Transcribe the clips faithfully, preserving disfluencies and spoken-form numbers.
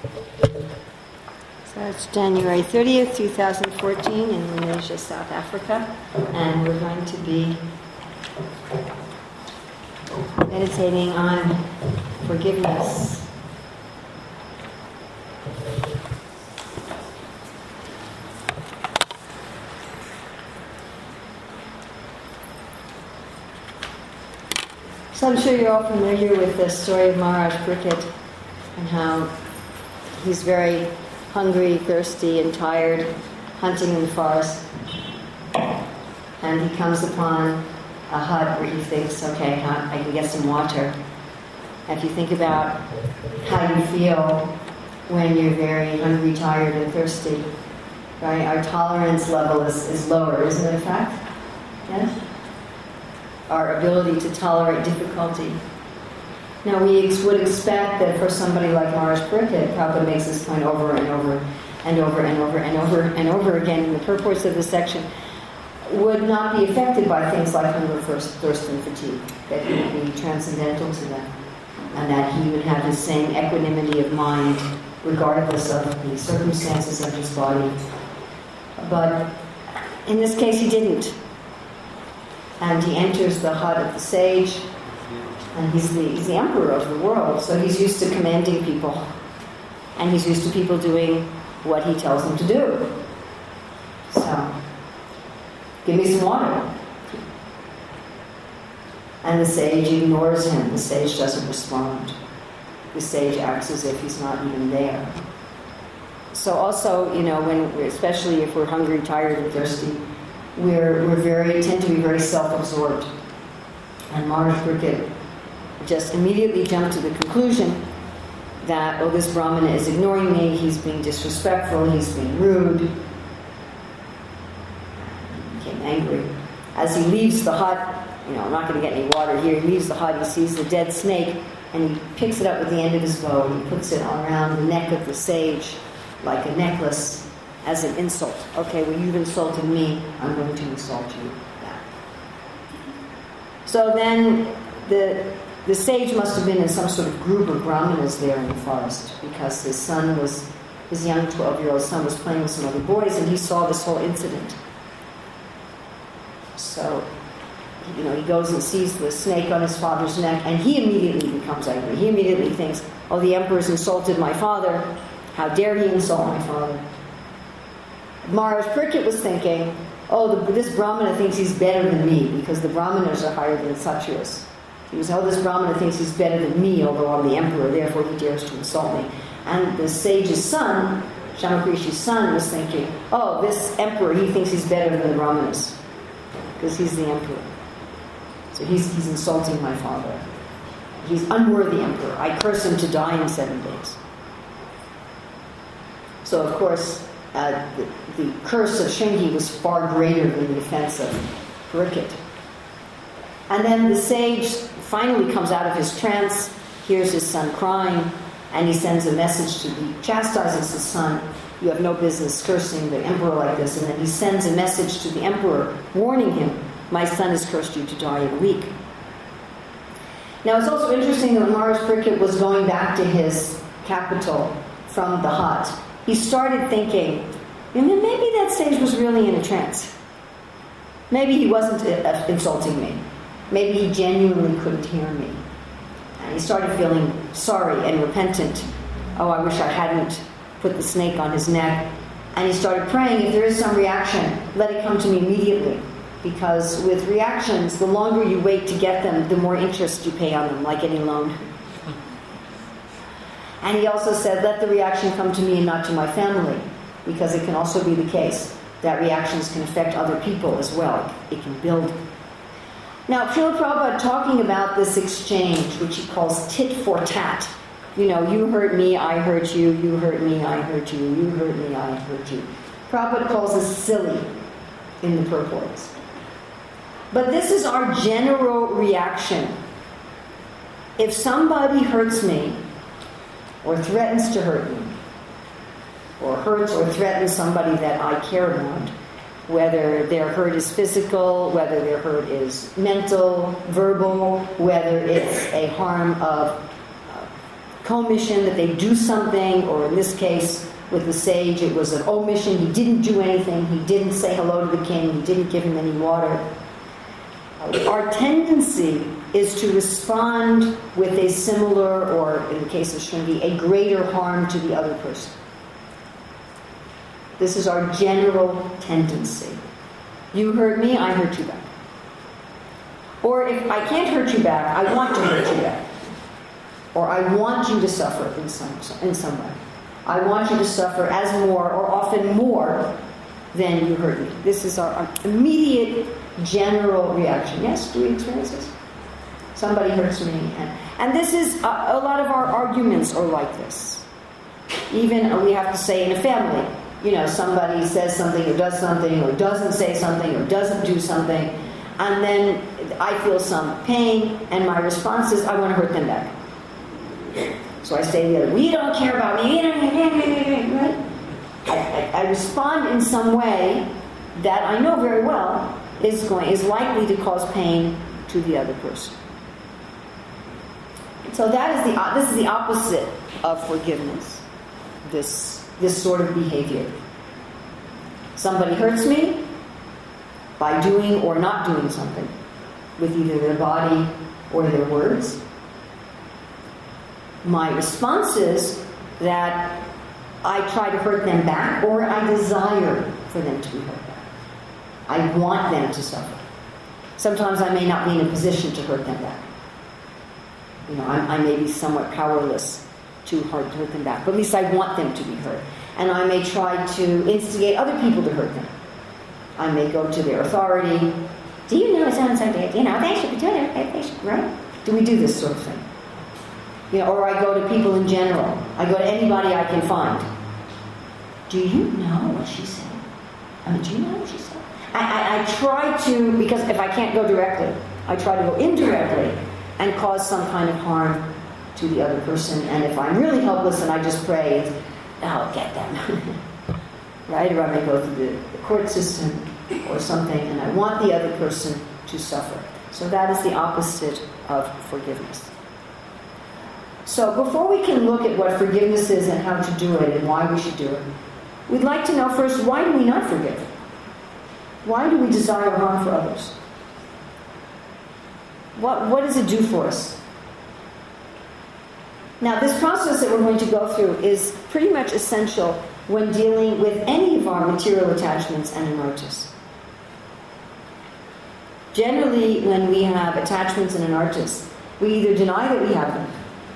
So it's January thirtieth, twenty fourteen in Malaysia, South Africa, and we're going to be meditating on forgiveness. So I'm sure you're all familiar with the story of Maharaj Parikshit and how he's very hungry, thirsty, and tired, hunting in the forest. And he comes upon a hut where he thinks, okay, I can get some water. If you think about how you feel when you're very hungry, tired, and thirsty, right? Our tolerance level is, is lower, isn't it a fact? Yes? Our ability to tolerate difficulty. Now, we ex- would expect that for somebody like Maharaj Parikshit, Prabhupada makes this point over and over and over and over and over and over again in the purports of this section, would not be affected by things like hunger, thirst, thirst and fatigue, that he would be transcendental to them, and that he would have the same equanimity of mind regardless of the circumstances of his body. But in this case, he didn't. And he enters the hut of the sage, and he's the, he's the emperor of the world, so he's used to commanding people. And he's used to people doing what he tells them to do. So, give me some water. And the sage ignores him. The sage doesn't respond. The sage acts as if he's not even there. So also, you know, when we're, especially if we're hungry, tired, and thirsty, we're we're very tend to be very self-absorbed. And Maharaj Parikshit just immediately jumped to the conclusion that, oh, this Brahmana is ignoring me, he's being disrespectful, he's being rude. He became angry. As he leaves the hut, you know, I'm not going to get any water here, he leaves the hut, he sees the dead snake, and he picks it up with the end of his bow, and he puts it around the neck of the sage like a necklace as an insult. Okay, well, you've insulted me, I'm going to insult you back. So then the the sage must have been in some sort of group of brahmanas there in the forest, because his son was, his young twelve-year-old son was playing with some other boys, and he saw this whole incident. So, you know, he goes and sees the snake on his father's neck, and he immediately becomes angry. He immediately thinks, oh, the emperor's insulted my father. How dare he insult my father? Maharaj Parikshit was thinking, oh, the, this Brahmana thinks he's better than me, because the Brahmanas are higher than Sattvias. He was, oh, this Brahmana thinks he's better than me, although I'm the emperor, therefore he dares to insult me. And the sage's son, Shyamakrishi's son, was thinking, oh, this emperor, he thinks he's better than the Brahmanas, because he's the emperor. So he's, he's insulting my father. He's unworthy emperor. I curse him to die in seven days. So, of course, uh, the, the curse of Shringi was far greater than the offense of Parikshit. And then the sage finally comes out of his trance, hears his son crying, and he sends a message to the, chastises his son, you have no business cursing the emperor like this, and then he sends a message to the emperor warning him, my son has cursed you to die in a week. Now it's also interesting that when Maharaj Parikshit was going back to his capital from the hut, he started thinking, maybe that sage was really in a trance. Maybe he wasn't uh, insulting me. Maybe he genuinely couldn't hear me. And he started feeling sorry and repentant. Oh, I wish I hadn't put the snake on his neck. And he started praying, if there is some reaction, let it come to me immediately. Because with reactions, the longer you wait to get them, the more interest you pay on them, like any loan. And he also said, let the reaction come to me and not to my family. Because it can also be the case that reactions can affect other people as well. It can build. Now, Srila Prabhupada talking about this exchange, which he calls tit for tat. You know, you hurt me, I hurt you, you hurt me, I hurt you, you hurt me, I hurt you. Prabhupada calls this silly in the purports. But this is our general reaction. If somebody hurts me, or threatens to hurt me, or hurts or threatens somebody that I care about, whether their hurt is physical, whether their hurt is mental, verbal, whether it's a harm of commission, that they do something, or in this case, with the sage, it was an omission. He didn't do anything. He didn't say hello to the king. He didn't give him any water. Our tendency is to respond with a similar, or in the case of Shringi, a greater harm to the other person. This is our general tendency. You hurt me, I hurt you back. Or if I can't hurt you back, I want to hurt you back. Or I want you to suffer in some, in some way. I want you to suffer as more, or often more, than you hurt me. This is our immediate general reaction. Yes, do we experience this? Somebody hurts me. And, and this is, a, a lot of our arguments are like this. Even, uh, we have to say in a family, you know, somebody says something or does something or doesn't say something or doesn't do something, and then I feel some pain, and my response is, I want to hurt them back. So I say the other, we don't care about me, right? I, I, I respond in some way that I know very well is going is likely to cause pain to the other person. So that is the this is the opposite of forgiveness. This this sort of behavior. Somebody hurts me by doing or not doing something with either their body or their words. My response is that I try to hurt them back, or I desire for them to be hurt back. I want them to suffer. Sometimes I may not be in a position to hurt them back. You know, I, I may be somewhat powerless to hurt, to hurt them back, but at least I want them to be hurt. And I may try to instigate other people to hurt them. I may go to their authority. Do you know so-and-so did? You know, they should be doing it. They should, right? Do we do this sort of thing? You know, or I go to people in general. I go to anybody I can find. Do you know what she said? I mean, do you know what she said? I, I, I try to, because if I can't go directly, I try to go indirectly and cause some kind of harm to the other person. And if I'm really helpless and I just pray, I'll get them. Right? Or I may go through the, the court system or something, and I want the other person to suffer. So that is the opposite of forgiveness. So before we can look at what forgiveness is and how to do it and why we should do it, we'd like to know first, why do we not forgive? Why do we desire harm for others? What, what does it do for us? Now, this process that we're going to go through is pretty much essential when dealing with any of our material attachments and anartas. Generally, when we have attachments and anartas, we either deny that we have them,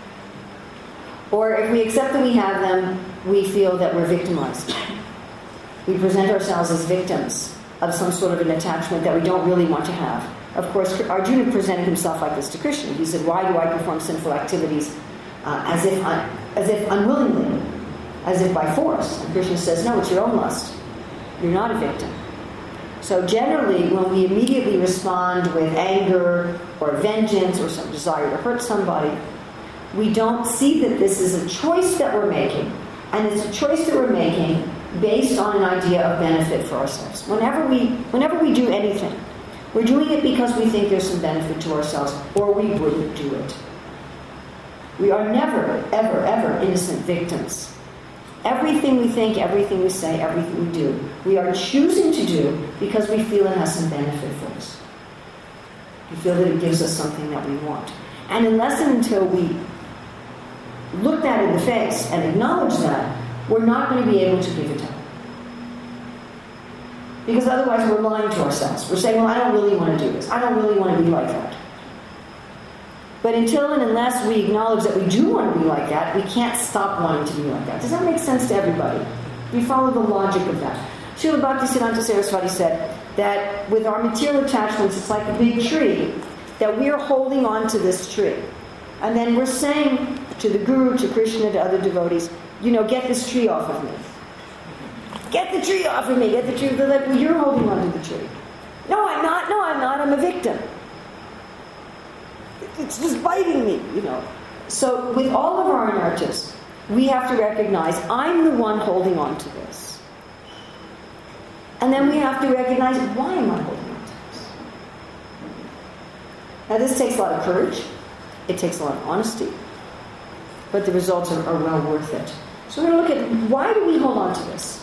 or if we accept that we have them, we feel that we're victimized. We present ourselves as victims of some sort of an attachment that we don't really want to have. Of course, Arjuna presented himself like this to Krishna. He said, why do I perform sinful activities uh, as if un- as if unwillingly, as if by force? And Krishna says, no, it's your own lust. You're not a victim. So generally, when we immediately respond with anger or vengeance or some desire to hurt somebody, we don't see that this is a choice that we're making, and it's a choice that we're making based on an idea of benefit for ourselves. Whenever we, whenever we do anything, we're doing it because we think there's some benefit to ourselves, or we wouldn't do it. We are never, ever, ever innocent victims. Everything we think, everything we say, everything we do, we are choosing to do because we feel it has some benefit for us. We feel that it gives us something that we want. And unless and until we look that in the face and acknowledge that, we're not going to be able to give it up. Because otherwise we're lying to ourselves. We're saying, well, I don't really want to do this. I don't really want to be like that. But until and unless we acknowledge that we do want to be like that, we can't stop wanting to be like that. Does that make sense to everybody? We follow the logic of that. Srila Bhaktisiddhanta Saraswati said that with our material attachments, it's like a big tree, that we're holding on to this tree. And then we're saying to the Guru, to Krishna, to other devotees, you know, get this tree off of me. Get the tree off of me. Get the tree. They're like, well, you're holding on to the tree. No, I'm not. No, I'm not. I'm a victim. It's just biting me, you know. So with all of our anartas, we have to recognize, I'm the one holding on to this. And then we have to recognize, why am I holding on to this? Now this takes a lot of courage. It takes a lot of honesty. but the results are, are well worth it. So we're going to look at why do we hold on to this?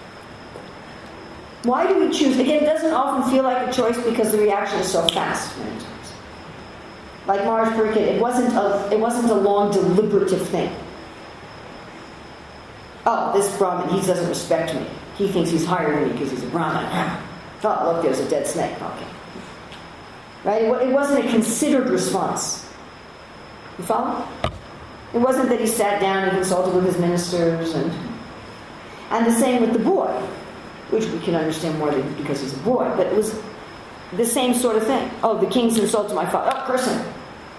Why do we choose? Again, it doesn't often feel like a choice because the reaction is so fast many times. Like Mars Burkett, it wasn't a, it wasn't a long deliberative thing. Oh, this Brahmin, he doesn't respect me. He thinks he's higher than me because he's a Brahmin. Oh, look, there's a dead snake. Okay. Right? It wasn't a considered response. You follow? It wasn't that he sat down and consulted with his ministers and and the same with the boy, which we can understand more than because he's a boy, but it was the same sort of thing. Oh, the king's insulted my father. Oh, curse him.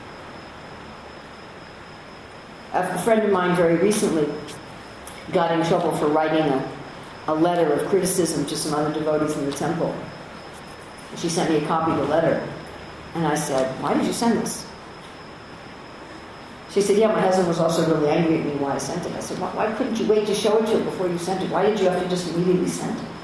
A friend of mine very recently got in trouble for writing a, a letter of criticism to some other devotees in the temple. She sent me a copy of the letter, and I said, why did you send this? She said, yeah, my husband was also really angry at me why I sent it. I said, why, why couldn't you wait to show it to him before you sent it? Why did you have to just immediately send it?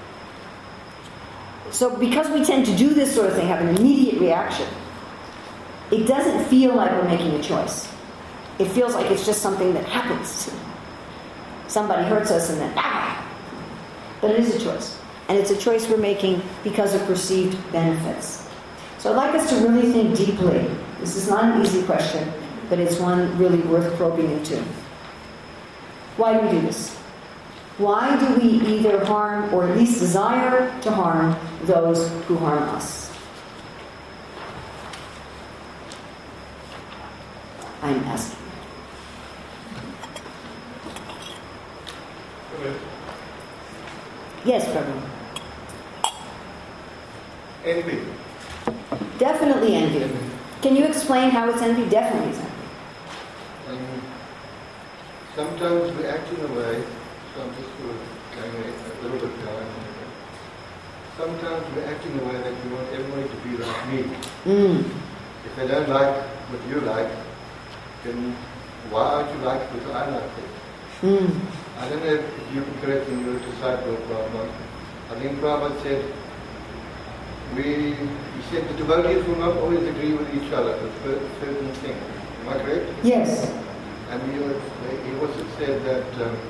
So because we tend to do this sort of thing, have an immediate reaction, it doesn't feel like we're making a choice. It feels like it's just something that happens. Somebody hurts us and then, ah! But it is a choice. And it's a choice we're making because of perceived benefits. So I'd like us to really think deeply. This is not an easy question, but it's one really worth probing into. Why do we do this? Why do we either harm or at least desire to harm those who harm us? I'm asking. Yes, Prabhu. Envy. Definitely envy. Can you explain how it's envy? Definitely it's envy. Um, sometimes we act in a way, so I'm just sort of going a little bit down. Sometimes we act in a way that we want everybody to be like me. Mm. If they don't like what you like, then why aren't you like what I like it? Mm. I don't know if you can correct me, you're a disciple of Prabhupada. I think Prabhupada said, we, he said the devotees will not always agree with each other for certain things. Am I correct? Yes. And he, was, he also said that um,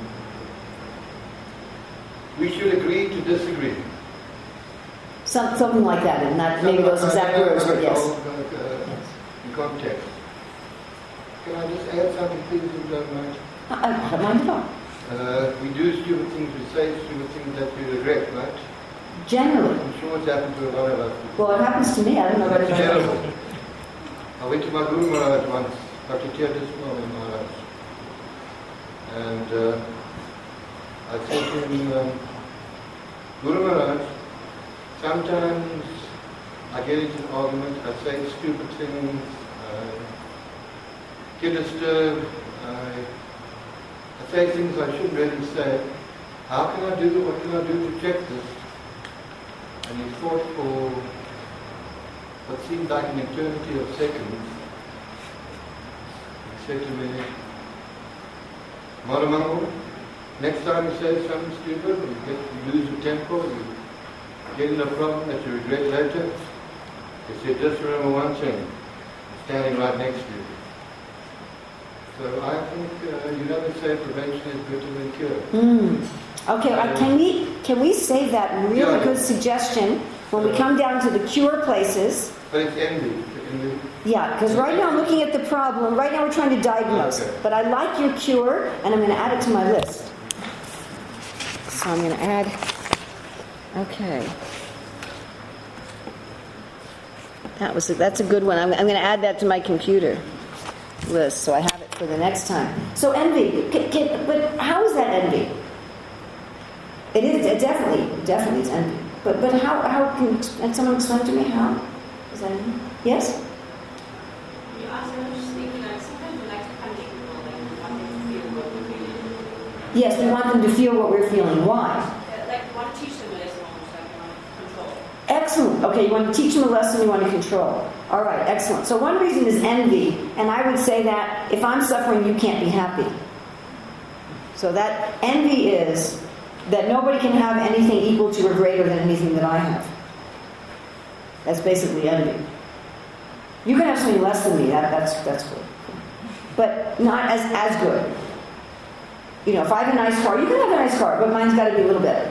we should agree to disagree. Some, something like that, and not maybe those exact words, but yes. Like, uh, in context. Can I just add something, please, if you don't mind? I don't mind at all. Uh, we do stupid things, we say stupid things that we regret, right? Generally. I'm sure it's happened to a lot of us. Well, it happens to me. I don't know about It's anybody terrible. else. I went to my Guru Maharaj once, Doctor Tirthas Maharaj, and uh, I said to him, um, Guru Maharaj, sometimes I get into an argument, I say stupid things, I get disturbed, I, I say things I shouldn't really say. How can I do this? What can I do to check this? And he thought for what seemed like an eternity of seconds. He said to me, Maramango, next time you say something stupid, you, get, you lose your temper, you get in a problem that you regret later, he said, just remember one thing, I'm standing right next to you. So I think uh, you never say prevention is better than cure. Mm. Okay, uh, can we can we save that really Yeah. good suggestion when we come down to the cure places? But it's envy. envy. Yeah, because right now I'm looking at the problem. Right now we're trying to diagnose. Okay. But I like your cure, and I'm going to add it to my list. So I'm going to add. Okay. That was a, that's a good one. I'm, I'm going to add that to my computer list, so I have it for the next time. So envy, can, can, but how is that envy? It is it definitely, definitely is envy. But but how how can, can someone explain to me how is that envy? Yes. You asked, I was just thinking that sometimes we like to punish people, like we want them to feel what we're feeling. Yes, we want them to feel what we're feeling. Why? Uh, like we want to teach them a lesson, almost like we want to control. Excellent. Okay, you want to teach them a lesson, you want to control. All right, excellent. So one reason is envy, and I would say that if I'm suffering, you can't be happy. So that envy is that nobody can have anything equal to or greater than anything that I have. That's basically envy. You can have something less than me. That, that's that's good. but not as, as good. You know, if I have a nice car, you can have a nice car, but mine's got to be a little better.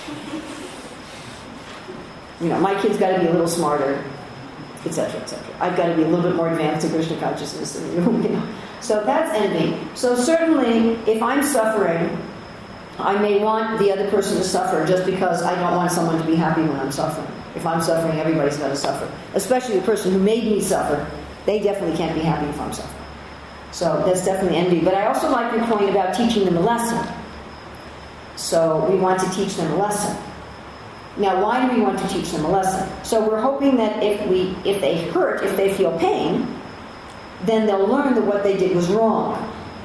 You know, my kid's got to be a little smarter, et cetera, et cetera. I've got to be a little bit more advanced in Krishna consciousness than you, you know. So that's envy. So certainly, if I'm suffering, I may want the other person to suffer just because I don't want someone to be happy when I'm suffering. If I'm suffering, everybody's going to suffer. Especially the person who made me suffer. They definitely can't be happy if I'm suffering. So that's definitely envy. But I also like your point about teaching them a lesson. So we want to teach them a lesson. Now, why do we want to teach them a lesson? So we're hoping that if we, if they hurt, if they feel pain, then they'll learn that what they did was wrong.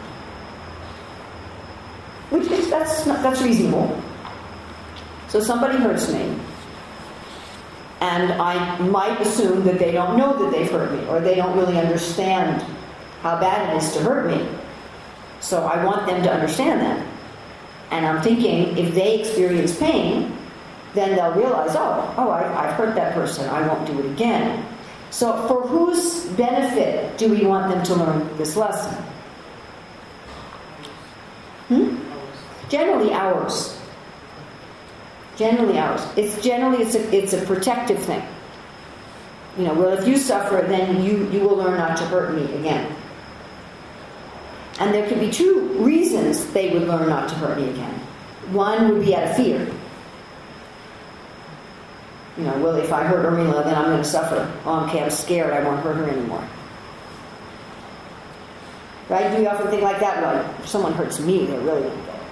Which is, that's, not, that's reasonable. So somebody hurts me, and I might assume that they don't know that they've hurt me, or they don't really understand how bad it is to hurt me. So I want them to understand that. And I'm thinking, if they experience pain, then they'll realize, oh, oh, I've, I've hurt that person, I won't do it again. So for whose benefit do we want them to learn this lesson? Hmm? Generally ours. Generally ours. It's generally it's a it's a protective thing. You know, well, if you suffer, then you, you will learn not to hurt me again. And there could be two reasons they would learn not to hurt me again. One would be out of fear. You know, well, if I hurt Urmila, then I'm going to suffer. Oh, okay, I'm scared. I won't hurt her anymore. Right? Do you often think like that? Well, if someone hurts me, they're really going to go.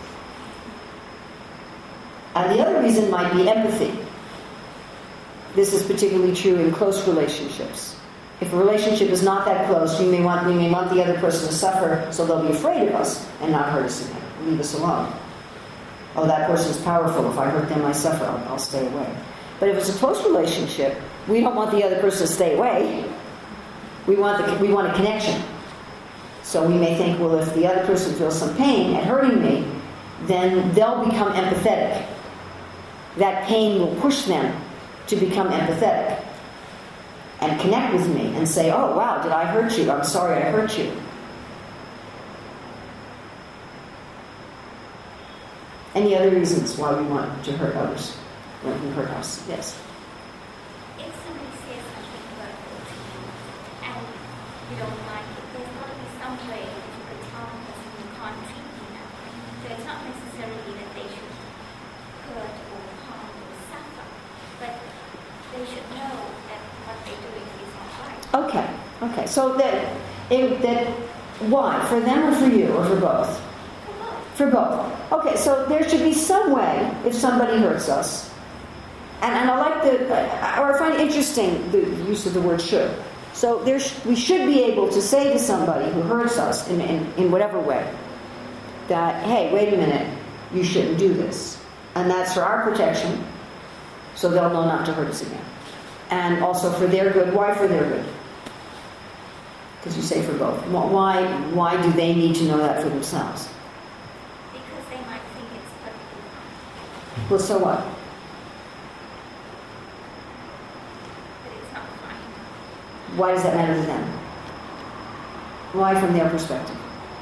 And the other reason might be empathy. This is particularly true in close relationships. If a relationship is not that close, we may want we may want the other person to suffer, so they'll be afraid of us and not hurt us again. Leave us alone. Oh, that person's powerful. If I hurt them, I suffer. I'll, I'll stay away. But if it's a close relationship, we don't want the other person to stay away. We want the, we want a connection. So we may think, well, if the other person feels some pain at hurting me, then they'll become empathetic. That pain will push them to become empathetic and connect with me and say, oh, wow, did I hurt you? I'm sorry I hurt you. Any other reasons why we want to hurt others when we hurt us? Yes? If somebody says something hurtful to you and you don't like it, there's got to be some way that you can tell the person you can't treat them that way. So it's not necessarily that they should hurt or harm or suffer, but they should know that what they're doing is not right. Okay, okay. So that, it, that why? For them or for you or for both? For both. Okay, so there should be some way, if somebody hurts us, and, and I like the, or I find it interesting the use of the word should. So there, sh- we should be able to say to somebody who hurts us in, in, in whatever way, that, hey, wait a minute, you shouldn't do this. And that's for our protection, so they'll know not to hurt us again. And also for their good. Why for their good? Because you say for both. Why, why do they need to know that for themselves? Well, so what? But it's not fine. Why does that matter to them? Why from their perspective?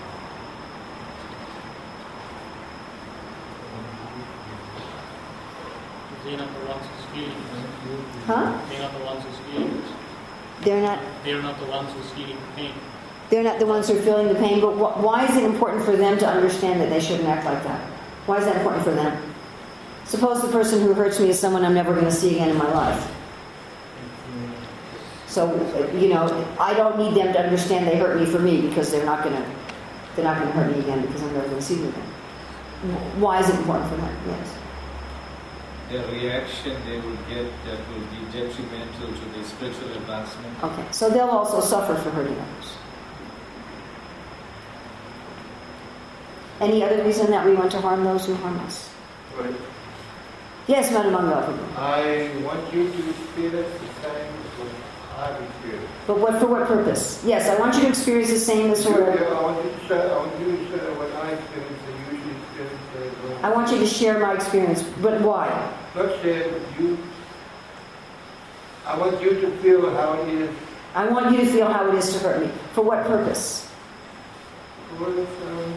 They're not the ones who's feeling it. Huh? They're not the ones who's feeling it. They're not. They're not the ones who's feeling the pain. They're not the ones who are feeling the pain, but wh- why is it important for them to understand that they shouldn't act like that? Why is that important for them? Suppose the person who hurts me is someone I'm never going to see again in my life. So, you know, I don't need them to understand they hurt me for me because they're not going to, they're not going to hurt me again because I'm never going to see them again. Why is it important for them? Yes. The reaction they will get that will be detrimental to their spiritual advancement. Okay, so they'll also suffer for hurting others. Any other reason that we want to harm those who harm us? Right. Yes, Madam Mangal. I want you to experience the same as I've experienced. But what for what purpose? Yes, I want you to experience the same as sort of. Yeah, I want you to share, I want you to share what I experienced and you should experience as well. I want you to share my experience, but why? Not share, you. I want you to feel how it is. I want you to feel how it is to hurt me. For what purpose? Or it's, um,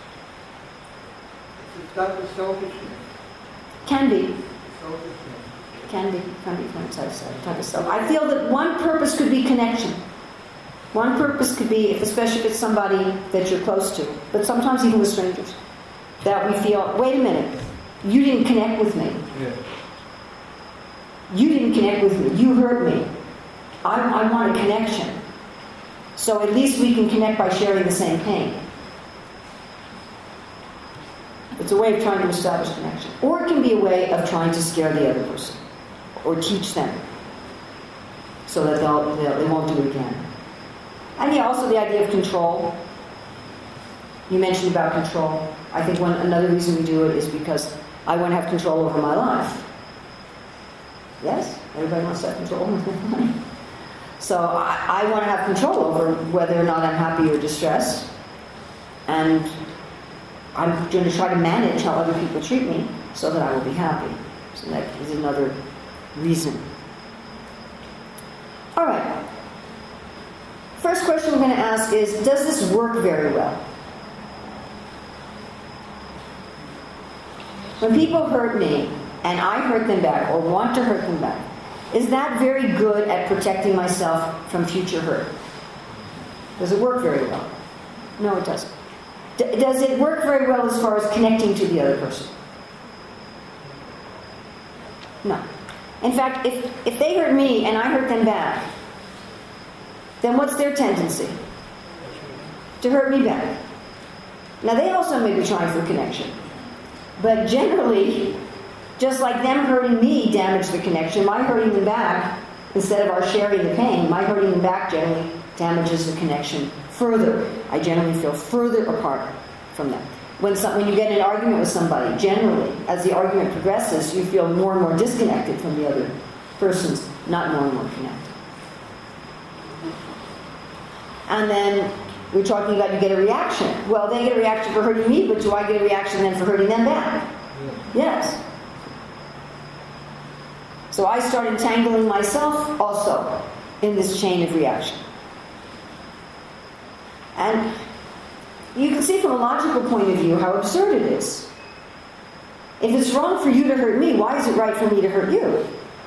it's a type of selfishness. Can be. Selfishness. Can be. Can be one type of self. I feel that one purpose could be connection. One purpose could be, if, especially if it's somebody that you're close to, but sometimes even with strangers, that we feel, wait a minute, you didn't connect with me. Yeah. You didn't connect with me. You hurt me. I, I want a connection. So at least we can connect by sharing the same pain. It's a way of trying to establish connection. Or it can be a way of trying to scare the other person. Or teach them. So that they'll, they'll, they won't do it again. And yeah, also the idea of control. You mentioned about control. I think one another reason we do it is because I want to have control over my life. Yes? Everybody wants to have control over their life. So I, I want to have control over whether or not I'm happy or distressed. And I'm going to try to manage how other people treat me so that I will be happy. So that is another reason. All right. First question we're going to ask is, does this work very well? When people hurt me, and I hurt them back, or want to hurt them back, is that very good at protecting myself from future hurt? Does it work very well? No, it doesn't. D- does it work very well as far as connecting to the other person? No. In fact, if, if they hurt me and I hurt them back, then what's their tendency? To hurt me back. Now, they also may be trying for connection. But generally, just like them hurting me damaged the connection, my hurting them back, instead of our sharing the pain, my hurting them back generally damages the connection further. I generally feel further apart from them. When, some, when you get in an argument with somebody, generally, as the argument progresses, you feel more and more disconnected from the other person's, not more and more connected. And then we're talking about you get a reaction. Well, they get a reaction for hurting me, but do I get a reaction then for hurting them back? Yes. So I start entangling myself also in this chain of reaction. And you can see from a logical point of view how absurd it is. If it's wrong for you to hurt me, why is it right for me to hurt you?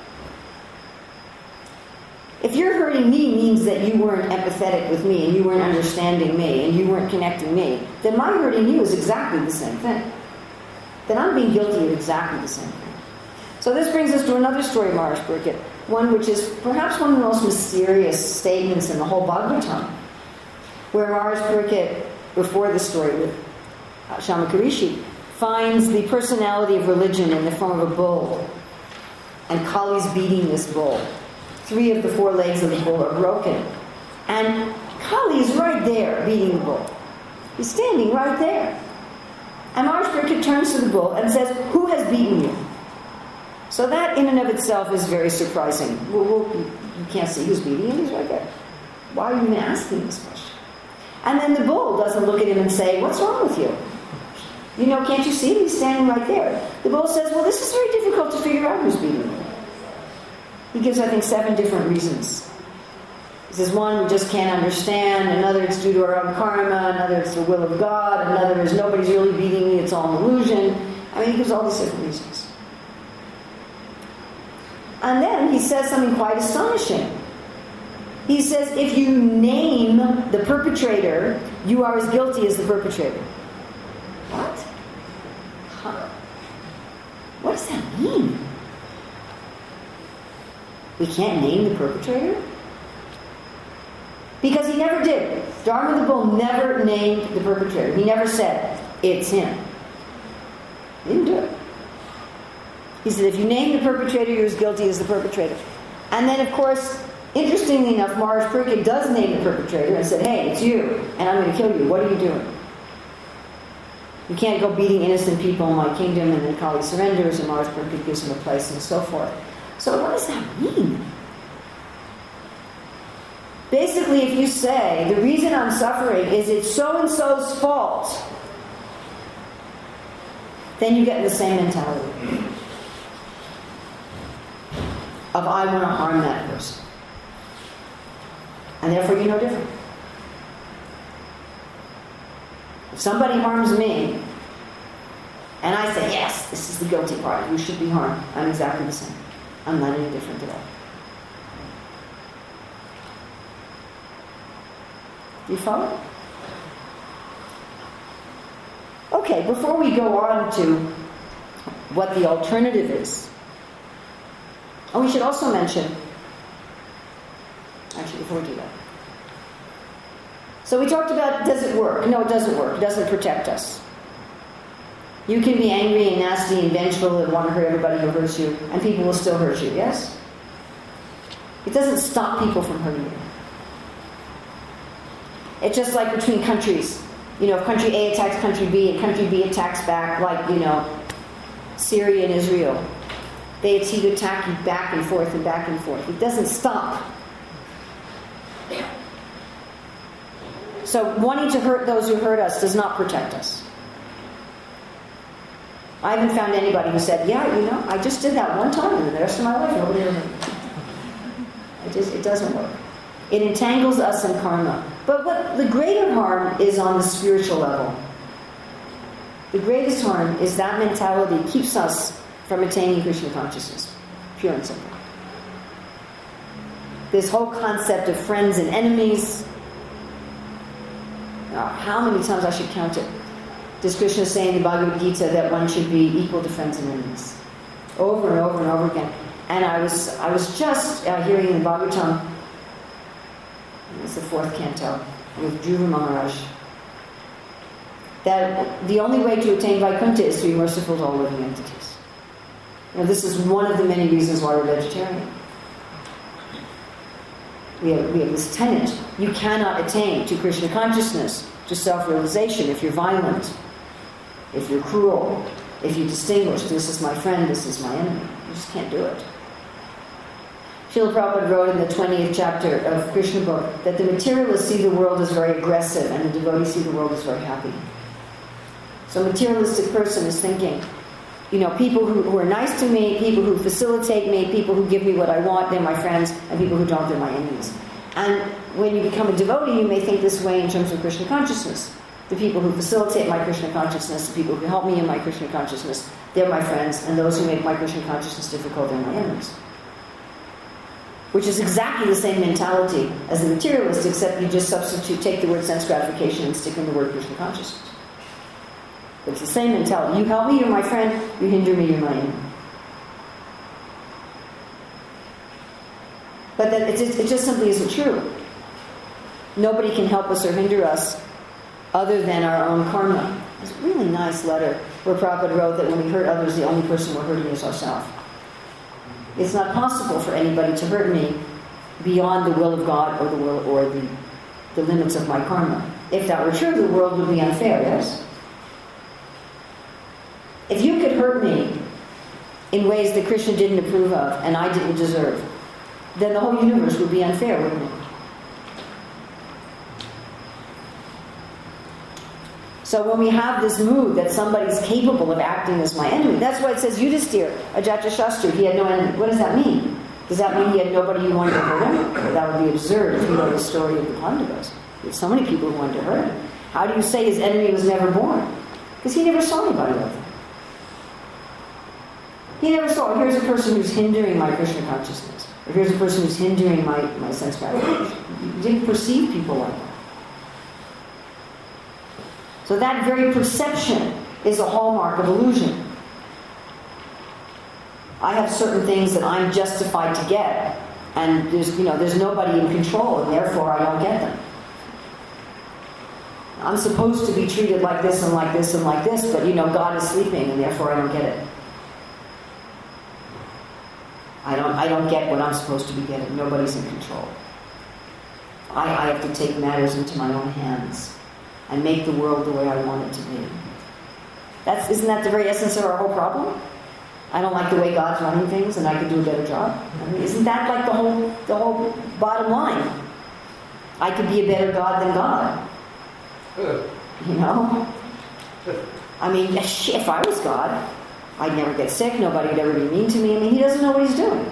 If you're hurting me means that you weren't empathetic with me and you weren't understanding me and you weren't connecting me, then my hurting you is exactly the same thing. Then I'm being guilty of exactly the same thing. So this brings us to another story of Maharaj Parikshit, one which is perhaps one of the most mysterious statements in the whole Bhagavatam, where Maharaj Parikshit, before the story with uh, Shamakarishi, finds the personality of religion in the form of a bull, and Kali's beating this bull. Three of the four legs of the bull are broken. And Kali is right there beating the bull. He's standing right there. And Maharaj Parikshit turns to the bull and says, "Who has beaten you?" So that in and of itself is very surprising. Well, well, you can't see who's beating him, he's right there. Why are you even asking this question? And then the bull doesn't look at him and say, "What's wrong with you? You know, can't you see him? He's standing right there." The bull says, "Well, this is very difficult to figure out who's beating you." He gives, I think, seven different reasons. He says, one, we just can't understand. Another, it's due to our own karma. Another, it's the will of God. Another is nobody's really beating me. It's all an illusion. I mean, he gives all these different reasons. And then he says something quite astonishing. He says, if you name the perpetrator, you are as guilty as the perpetrator. What? Huh. What does that mean? We can't name the perpetrator? Because he never did. Dharma the bull never named the perpetrator. He never said, it's him. He didn't do it. He said, if you name the perpetrator, you're as guilty as the perpetrator. And then, of course, interestingly enough, Maharaj Parikshit does name the perpetrator and said, hey, it's you, and I'm going to kill you. What are you doing? You can't go beating innocent people in my kingdom, and then Kali surrenders, and Maharaj Parikshit gives him a place, and so forth. So what does that mean? Basically, if you say, the reason I'm suffering is it's so-and-so's fault, then you get the same mentality of I want to harm that person. And therefore you're no different. If somebody harms me, and I say, yes, this is the guilty party, you should be harmed, I'm exactly the same. I'm not any different at all. Do you follow? Okay, before we go on to what the alternative is, and we should also mention, actually before we do that, so we talked about, does it work? No, it doesn't work. It doesn't protect us. You can be angry and nasty and vengeful and want to hurt everybody who hurts you, and people will still hurt you, yes? It doesn't stop people from hurting you. It's just like between countries. You know, if country A attacks country B and country B attacks back, like, you know, Syria and Israel, they seem to attack you back and forth and back and forth. It doesn't stop. So wanting to hurt those who hurt us does not protect us. I haven't found anybody who said, yeah, you know, I just did that one time and the rest of my life nobody ever hurt me. It just, it doesn't work. It entangles us in karma. But what the greater harm is on the spiritual level. The greatest harm is that mentality keeps us from attaining Krishna consciousness. Pure and simple. This whole concept of friends and enemies. Oh, how many times I should count it? Does Krishna say in the Bhagavad Gita that one should be equal to friends and enemies? Over and over and over again. And I was I was just uh, hearing in the Bhagavatam, it's the fourth canto, with Dhruva Maharaj, that the only way to attain Vaikuntha is to be merciful to all living entities. Now, this is one of the many reasons why we're vegetarian. We have, we have this tenet. You cannot attain to Krishna consciousness, to self-realization, if you're violent, if you're cruel, if you distinguish, this is my friend, this is my enemy. You just can't do it. Srila Prabhupada wrote in the twentieth chapter of Krishna book that the materialists see the world as very aggressive and the devotees see the world as very happy. So a materialistic person is thinking, you know, people who, who are nice to me, people who facilitate me, people who give me what I want, they're my friends, and people who don't, they're my enemies. And when you become a devotee, you may think this way in terms of Krishna consciousness. The people who facilitate my Krishna consciousness, the people who help me in my Krishna consciousness, they're my friends, and those who make my Krishna consciousness difficult, they're my enemies. Which is exactly the same mentality as the materialist, except you just substitute, take the word sense gratification and stick in the word Krishna consciousness. It's the same mentality. You help me, you're my friend. You hinder me, you're my enemy. But that it just, it just simply isn't true. Nobody can help us or hinder us other than our own karma. It's a really nice letter where Prabhupada wrote that when we hurt others, the only person we're hurting is ourselves. It's not possible for anybody to hurt me beyond the will of God or the will or the, the limits of my karma. If that were true, the world would be unfair, yes? If you could hurt me in ways that Krishna didn't approve of and I didn't deserve, then the whole universe would be unfair, wouldn't it? So when we have this mood that somebody's capable of acting as my enemy, that's why it says Yudhisthira, Ajatasashastra, he had no enemy. What does that mean? Does that mean he had nobody who wanted to hurt him? Well, that would be absurd if you know the story of the Pandavas. There's so many people who wanted to hurt him. How do you say his enemy was never born? Because he never saw anybody like that. He never saw, here's a person who's hindering my Krishna consciousness. Or here's a person who's hindering my, my sense gratification. You didn't perceive people like that. So that very perception is a hallmark of illusion. I have certain things that I'm justified to get, and there's, you know, there's nobody in control, and therefore I don't get them. I'm supposed to be treated like this and like this and like this, but you know, God is sleeping, and therefore I don't get it. I don't, I don't get what I'm supposed to be getting. Nobody's in control. I, I have to take matters into my own hands and make the world the way I want it to be. That's, isn't that the very essence of our whole problem? I don't like the way God's running things, and I could do a better job. I mean, isn't that like the whole, the whole bottom line? I could be a better God than God. You know? I mean, if I was God, I'd never get sick, nobody would ever be mean to me. I mean, he doesn't know what he's doing.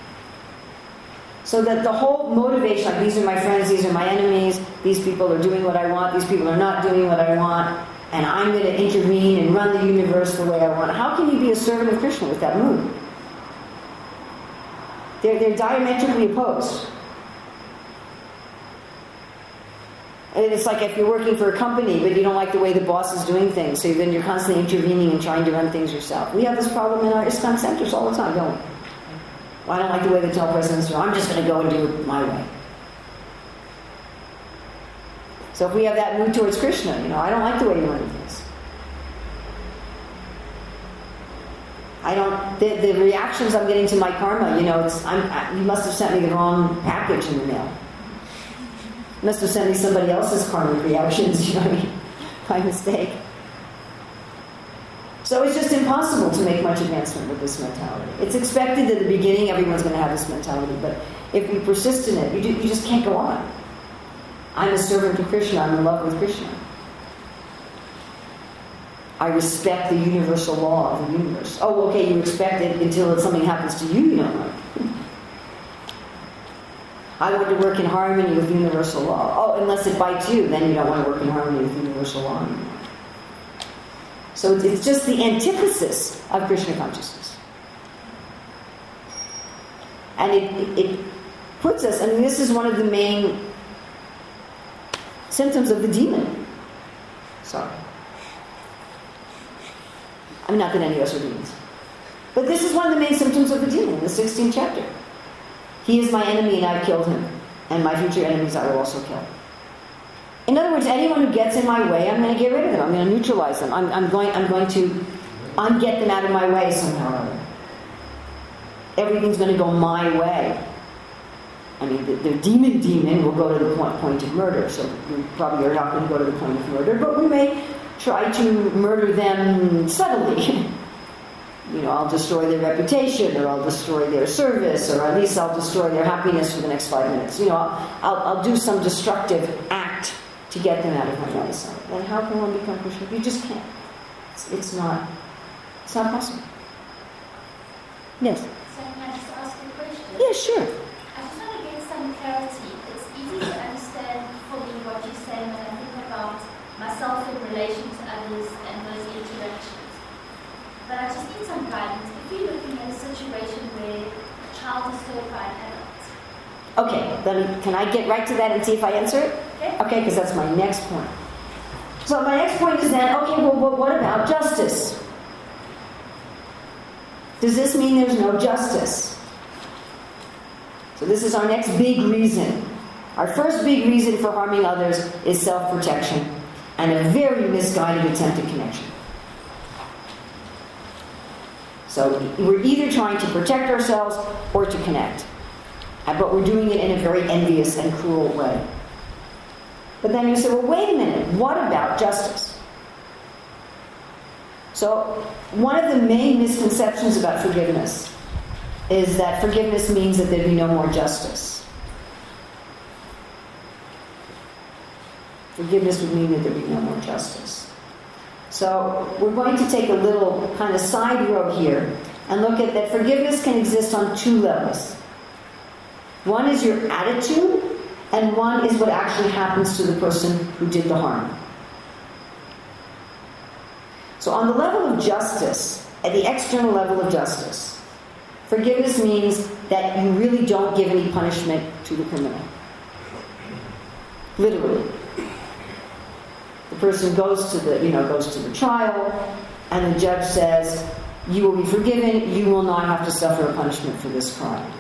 So that the whole motivation, like these are my friends, these are my enemies, these people are doing what I want, these people are not doing what I want, and I'm going to intervene and run the universe the way I want. How can you be a servant of Krishna with that mood? They're, they're diametrically opposed. And it's like if you're working for a company, but you don't like the way the boss is doing things, so then you're constantly intervening and trying to run things yourself. We have this problem in our ISKCON centers all the time, don't we? Well, I don't like the way the tell presidents do. I'm just going to go and do it my way. So if we have that mood towards Krishna, you know, I don't like the way you run things. I don't. The, the reactions I'm getting to my karma, you know, it's I'm. I, you must have sent me the wrong package in the mail. You must have sent me somebody else's karmic reactions, you know what I mean, by mistake. So it's just impossible to make much advancement with this mentality. It's expected at the beginning everyone's going to have this mentality, but if we persist in it, you, do, you just can't go on. I'm a servant of Krishna. I'm in love with Krishna. I respect the universal law of the universe. Oh, okay, you respect it until something happens to you you don't like. I want to work in harmony with universal law. Oh, unless it bites you, then you don't want to work in harmony with universal law anymore. So it's just the antithesis of Krishna consciousness. And it, it, it puts us, I mean, this is one of the main symptoms of the demon. Sorry. I'm not that any of us are demons. But this is one of the main symptoms of the demon in the sixteenth chapter. He is my enemy and I've killed him. And my future enemies I will also kill. In other words, anyone who gets in my way, I'm going to get rid of them. I'm going to neutralize them. I'm, I'm going I'm going to unget them out of my way somehow or other. Everything's going to go my way. I mean, the, the demon demon will go to the point, point of murder. So we probably are not going to go to the point of murder, but we may try to murder them subtly. You know, I'll destroy their reputation, or I'll destroy their service, or at least I'll destroy their happiness for the next five minutes. You know, I'll, I'll, I'll do some destructive act to get them out of my way. So then how can one become Krishna? You just can't. It's, it's not, it's not possible. Yes? So can I just ask you a question? Yeah, sure. I just want to get some clarity. It's easy to understand for me what you're saying when I think about myself in relation to others and those interactions. But I just need some guidance. If you're looking at a situation where a child is hurt by an adult. Okay, then can I get right to that and see if I answer it? Okay. Okay, because that's my next point. So my next point is then, okay, well, well, what about justice? Does this mean there's no justice? So this is our next big reason. Our first big reason for harming others is self-protection and a very misguided attempt at connection. So we're either trying to protect ourselves or to connect. But we're doing it in a very envious and cruel way. But then you say, well, wait a minute, what about justice? So one of the main misconceptions about forgiveness is that forgiveness means that there'd be no more justice. Forgiveness would mean that there'd be no more justice. So we're going to take a little kind of side road here and look at that forgiveness can exist on two levels. One is your attitude, and one is what actually happens to the person who did the harm. So on the level of justice, at the external level of justice, forgiveness means that you really don't give any punishment to the criminal. Literally. The person goes to the, you know, goes to the trial, and the judge says, you will be forgiven, you will not have to suffer a punishment for this crime.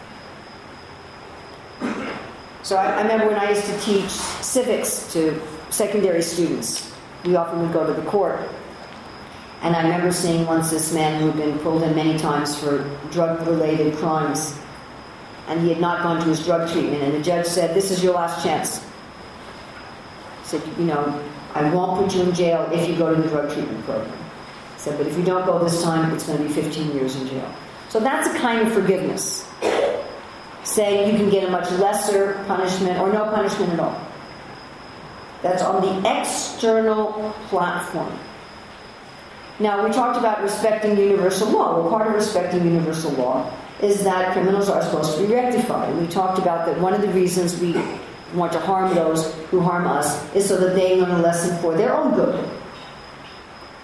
So I, I remember when I used to teach civics to secondary students, we often would go to the court. And I remember seeing once this man who had been pulled in many times for drug-related crimes, and he had not gone to his drug treatment, and the judge said, this is your last chance. He said, you know, I won't put you in jail if you go to the drug treatment program. He said, but if you don't go this time, it's going to be fifteen years in jail. So that's a kind of forgiveness. Saying you can get a much lesser punishment or no punishment at all. That's on the external platform. Now, we talked about respecting universal law. Well, part of respecting universal law is that criminals are supposed to be rectified. We talked about that one of the reasons we want to harm those who harm us is so that they learn a lesson for their own good.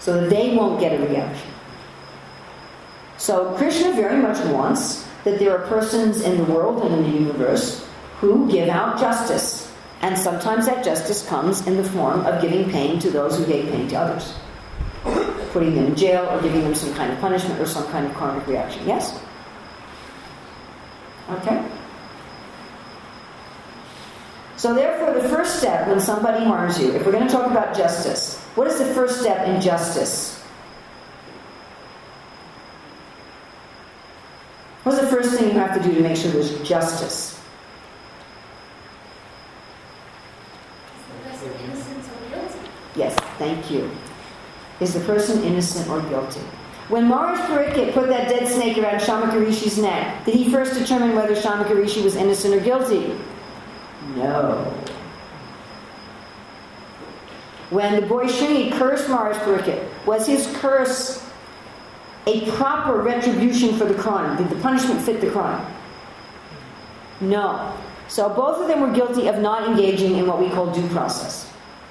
so that they won't get a reaction. So Krishna very much wants that there are persons in the world and in the universe who give out justice. And sometimes that justice comes in the form of giving pain to those who gave pain to others. Putting them in jail or giving them some kind of punishment or some kind of karmic reaction. Yes? Okay? So therefore, the first step when somebody harms you, if we're going to talk about justice, what is the first step in justice? What's the first thing you have to do to make sure there's justice? Is the person innocent or guilty? Yes, thank you. Is the person innocent or guilty? When Maharaj Parikshit put that dead snake around Shamaka Rishi's neck, did he first determine whether Shamaka Rishi was innocent or guilty? No. When the boy Shringi cursed Maharaj Parikshit, was his curse a proper retribution for the crime? Did the punishment fit the crime? No. So both of them were guilty of not engaging in what we call due process.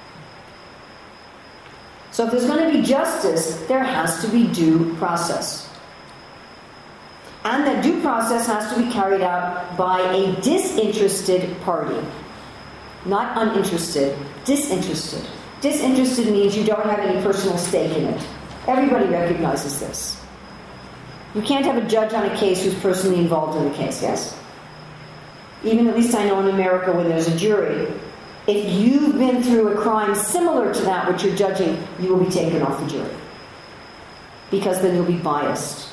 So if there's going to be justice, there has to be due process. And that due process has to be carried out by a disinterested party. Not uninterested, disinterested. Disinterested means you don't have any personal stake in it. Everybody recognizes this. You can't have a judge on a case who's personally involved in the case, yes? Even, at least I know in America, when there's a jury, if you've been through a crime similar to that which you're judging, you will be taken off the jury. Because then you'll be biased.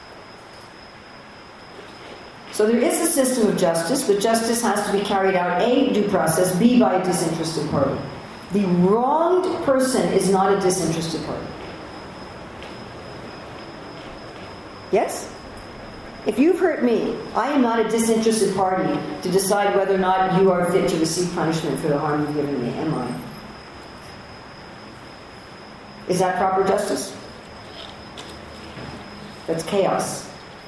So there is a system of justice, but justice has to be carried out, A, due process, B, by a disinterested party. The wronged person is not a disinterested party. Yes? If you've hurt me, I am not a disinterested party to decide whether or not you are fit to receive punishment for the harm you've given me, am I? Is that proper justice? That's chaos.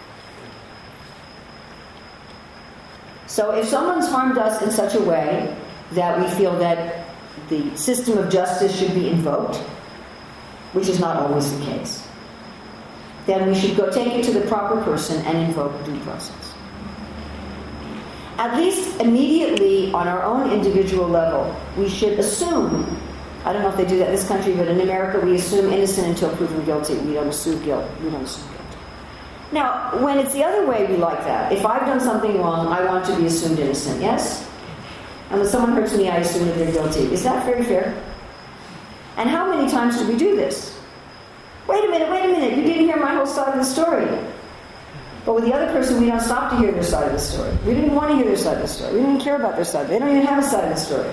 So if someone's harmed us in such a way that we feel that the system of justice should be invoked, which is not always the case, then we should go take it to the proper person and invoke due process. At least immediately on our own individual level, we should assume, I don't know if they do that in this country, but in America we assume innocent until proven guilty. We don't assume guilt. We don't assume guilt. Now, when it's the other way, we like that. If I've done something wrong, I want to be assumed innocent, yes? And when someone hurts me, I assume that they're guilty. Is that very fair? And how many times do we do this? Wait a minute, wait a minute, you didn't hear my whole side of the story. But with the other person, we don't stop to hear their side of the story. We didn't want to hear their side of the story. We didn't care about their side. They don't even have a side of the story.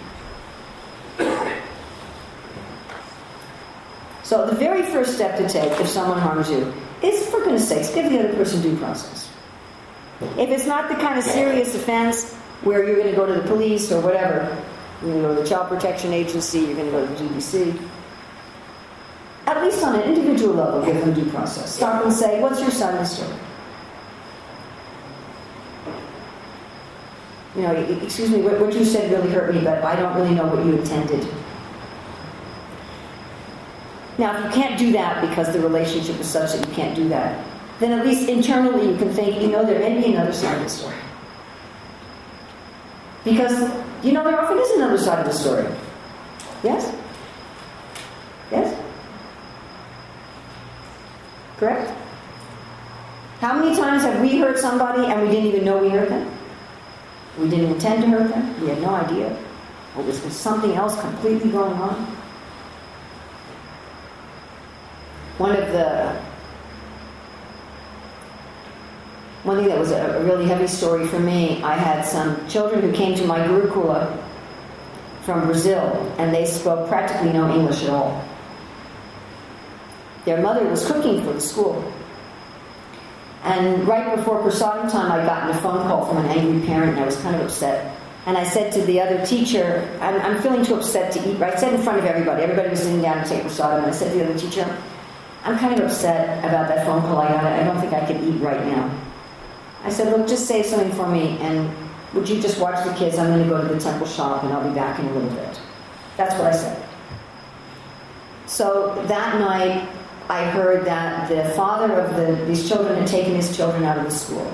So the very first step to take if someone harms you is, for goodness sakes, give the other person due process. If it's not the kind of serious offense where you're going to go to the police or whatever, you're going to go to the Child Protection Agency, you're going to go to the G B C, at least on an individual level, give them due process. Stop and say, what's your side of the story? You know, excuse me, what you said really hurt me, but I don't really know what you intended. Now, if you can't do that because the relationship is such that you can't do that, then at least internally you can think, you know, there may be another side of the story. Because, you know, there often is another side of the story. Yes? Yes? Correct? How many times have we hurt somebody and we didn't even know we hurt them? We didn't intend to hurt them. We had no idea. Or was there something else completely going on? One of the... One thing that was a, a really heavy story for me, I had some children who came to my Gurukula from Brazil, and they spoke practically no English at all. Their mother was cooking for the school. And right before prasadam time, I got a phone call from an angry parent, and I was kind of upset. And I said to the other teacher, I'm, I'm feeling too upset to eat. I said in front of everybody. Everybody was sitting down to take prasadam, and I said to the other teacher, I'm kind of upset about that phone call I got. I don't think I can eat right now. I said, look, just save something for me, and would you just watch the kids? I'm going to go to the temple shop, and I'll be back in a little bit. That's what I said. So that night, I heard that the father of the, these children had taken his children out of the school.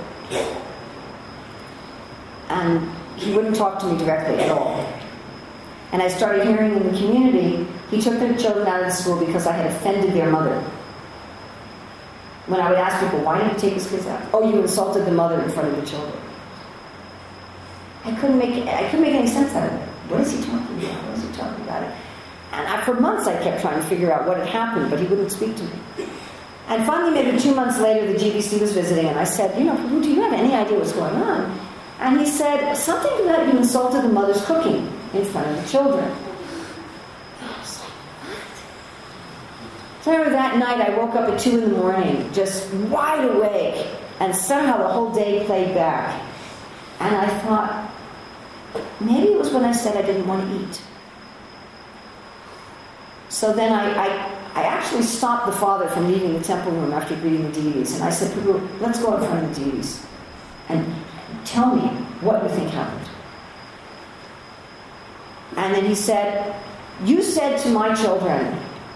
And he wouldn't talk to me directly at all. And I started hearing in the community, he took the children out of the school because I had offended their mother. When I would ask people, why did he take his kids out? Oh, you insulted the mother in front of the children. I couldn't make I couldn't make any sense out of it. What is he talking about? What is he talking about? And I, for months I kept trying to figure out what had happened, but he wouldn't speak to me. And finally, maybe two months later, the G B C was visiting, and I said, you know, Prabhu, do you have any idea what's going on? And he said, something about you insulted the mother's cooking in front of the children. I was like, what? So I remember that night I woke up at two in the morning, just wide awake, and somehow the whole day played back. And I thought, maybe it was when I said I didn't want to eat. So then I, I, I actually stopped the father from leaving the temple room after greeting the deities. And I said, Prabhu, let's go in front of the deities and tell me what you think happened. And then he said, you said to my children,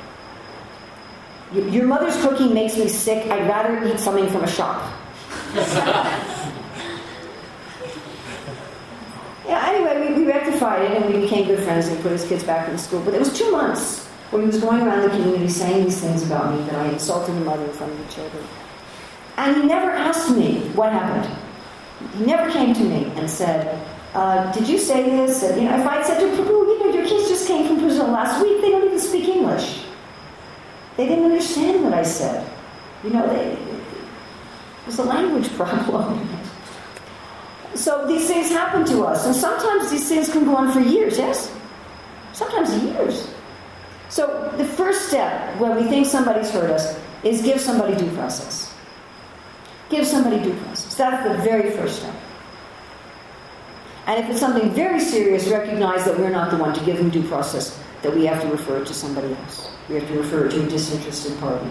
your mother's cooking makes me sick. I'd rather eat something from a shop. Yeah, anyway, we, we rectified it and we became good friends and he put his kids back in school. But it was two months where he was going around the community saying these things about me, that I insulted the mother in front of the children. And he never asked me what happened. He never came to me and said, uh, did you say this? And, you know, if I'd said to Prabhu, you know, your kids just came from Brazil last week, they don't even speak English. They didn't understand what I said. You know, they, it was a language problem. So these things happen to us, and sometimes these things can go on for years, yes? Sometimes years. So the first step when we think somebody's hurt us is give somebody due process. Give somebody due process. That's the very first step. And if it's something very serious, recognize that we're not the one to give them due process, that we have to refer it to somebody else. We have to refer it to a disinterested party.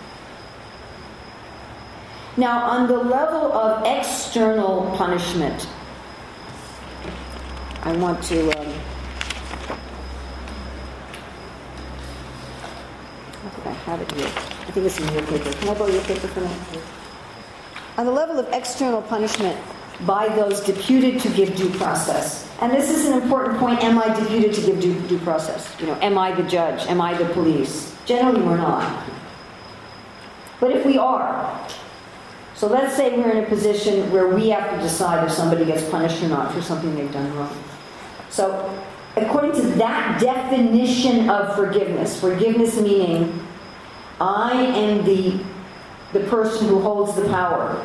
Now, on the level of external punishment, I want to... Um, I think I have it here. I think it's in your paper. Can I borrow your paper for now? On the level of external punishment by those deputed to give due process. And this is an important point. Am I deputed to give due, due process? You know, am I the judge? Am I the police? Generally, we're not. But if we are... So let's say we're in a position where we have to decide if somebody gets punished or not for something they've done wrong. So according to that definition of forgiveness, forgiveness meaning I am the, the person who holds the power.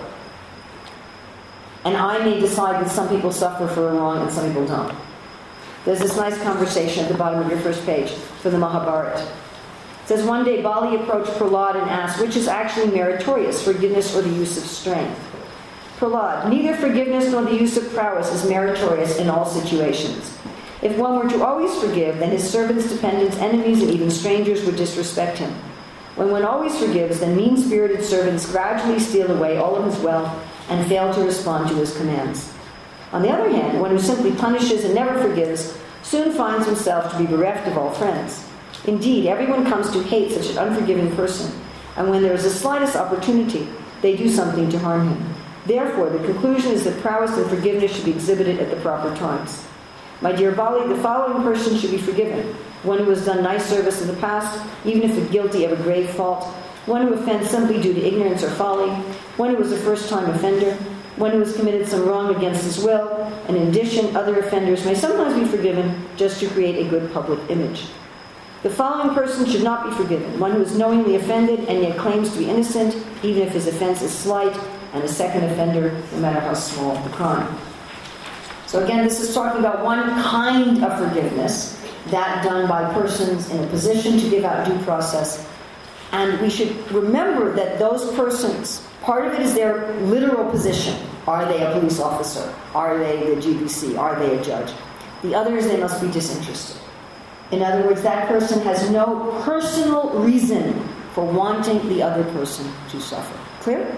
And I may decide that some people suffer for a wrong and some people don't. There's this nice conversation at the bottom of your first page for the Mahabharata. It says, one day Bali approached Prahlad and asked, which is actually meritorious, forgiveness or the use of strength? Prahlad, neither forgiveness nor the use of prowess is meritorious in all situations. If one were to always forgive, then his servants, dependents, enemies, and even strangers would disrespect him. When one always forgives, then mean-spirited servants gradually steal away all of his wealth and fail to respond to his commands. On the other hand, one who simply punishes and never forgives soon finds himself to be bereft of all friends. Indeed, everyone comes to hate such an unforgiving person, and when there is the slightest opportunity, they do something to harm him. Therefore, the conclusion is that prowess and forgiveness should be exhibited at the proper times. My dear Bali, the following person should be forgiven: one who has done nice service in the past, even if guilty of a grave fault; one who offends simply due to ignorance or folly; one who is a first-time offender; one who has committed some wrong against his will; and in addition, other offenders may sometimes be forgiven just to create a good public image. The following person should not be forgiven: one who is knowingly offended and yet claims to be innocent, even if his offense is slight, and a second offender, no matter how small the crime. So again, this is talking about one kind of forgiveness, that done by persons in a position to give out due process. And we should remember that those persons, part of it is their literal position. Are they a police officer? Are they the G B C? Are they a judge? The other is they must be disinterested. In other words, that person has no personal reason for wanting the other person to suffer. Clear?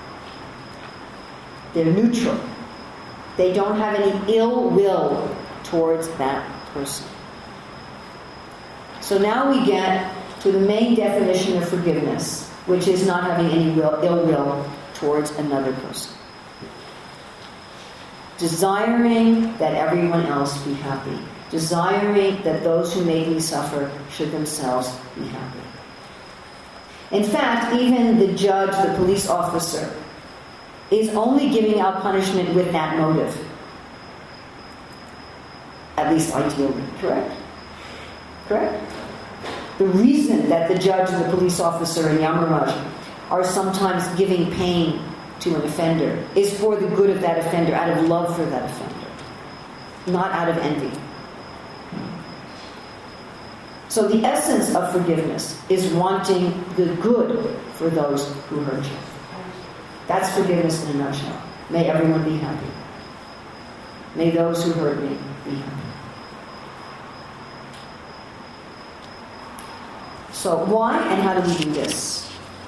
They're neutral. They don't have any ill will towards that person. So now we get to the main definition of forgiveness, which is not having any will, ill will towards another person. Desiring that everyone else be happy. Desiring that those who made me suffer should themselves be happy. In fact, even the judge, the police officer, is only giving out punishment with that motive. At least ideally, correct? Correct? The reason that the judge and the police officer and Yamaraj are sometimes giving pain to an offender is for the good of that offender, out of love for that offender, not out of envy. So the essence of forgiveness is wanting the good for those who hurt you. That's forgiveness in a nutshell. May everyone be happy. May those who hurt me be happy. So why and how do we do this?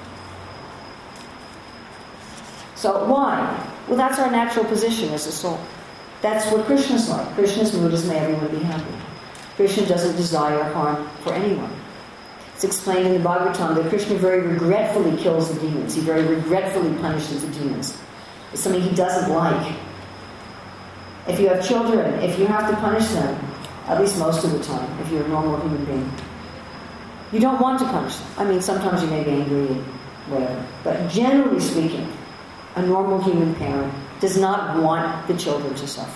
So why? Well, that's our natural position as a soul. That's what Krishna's like. Krishna's mood is may everyone be happy. Krishna doesn't desire harm for anyone. It's explained in the Bhagavatam that Krishna very regretfully kills the demons. He very regretfully punishes the demons. It's something he doesn't like. If you have children, if you have to punish them, at least most of the time, if you're a normal human being, you don't want to punish them. I mean, sometimes you may be angry and whatever. But generally speaking, a normal human parent does not want the children to suffer.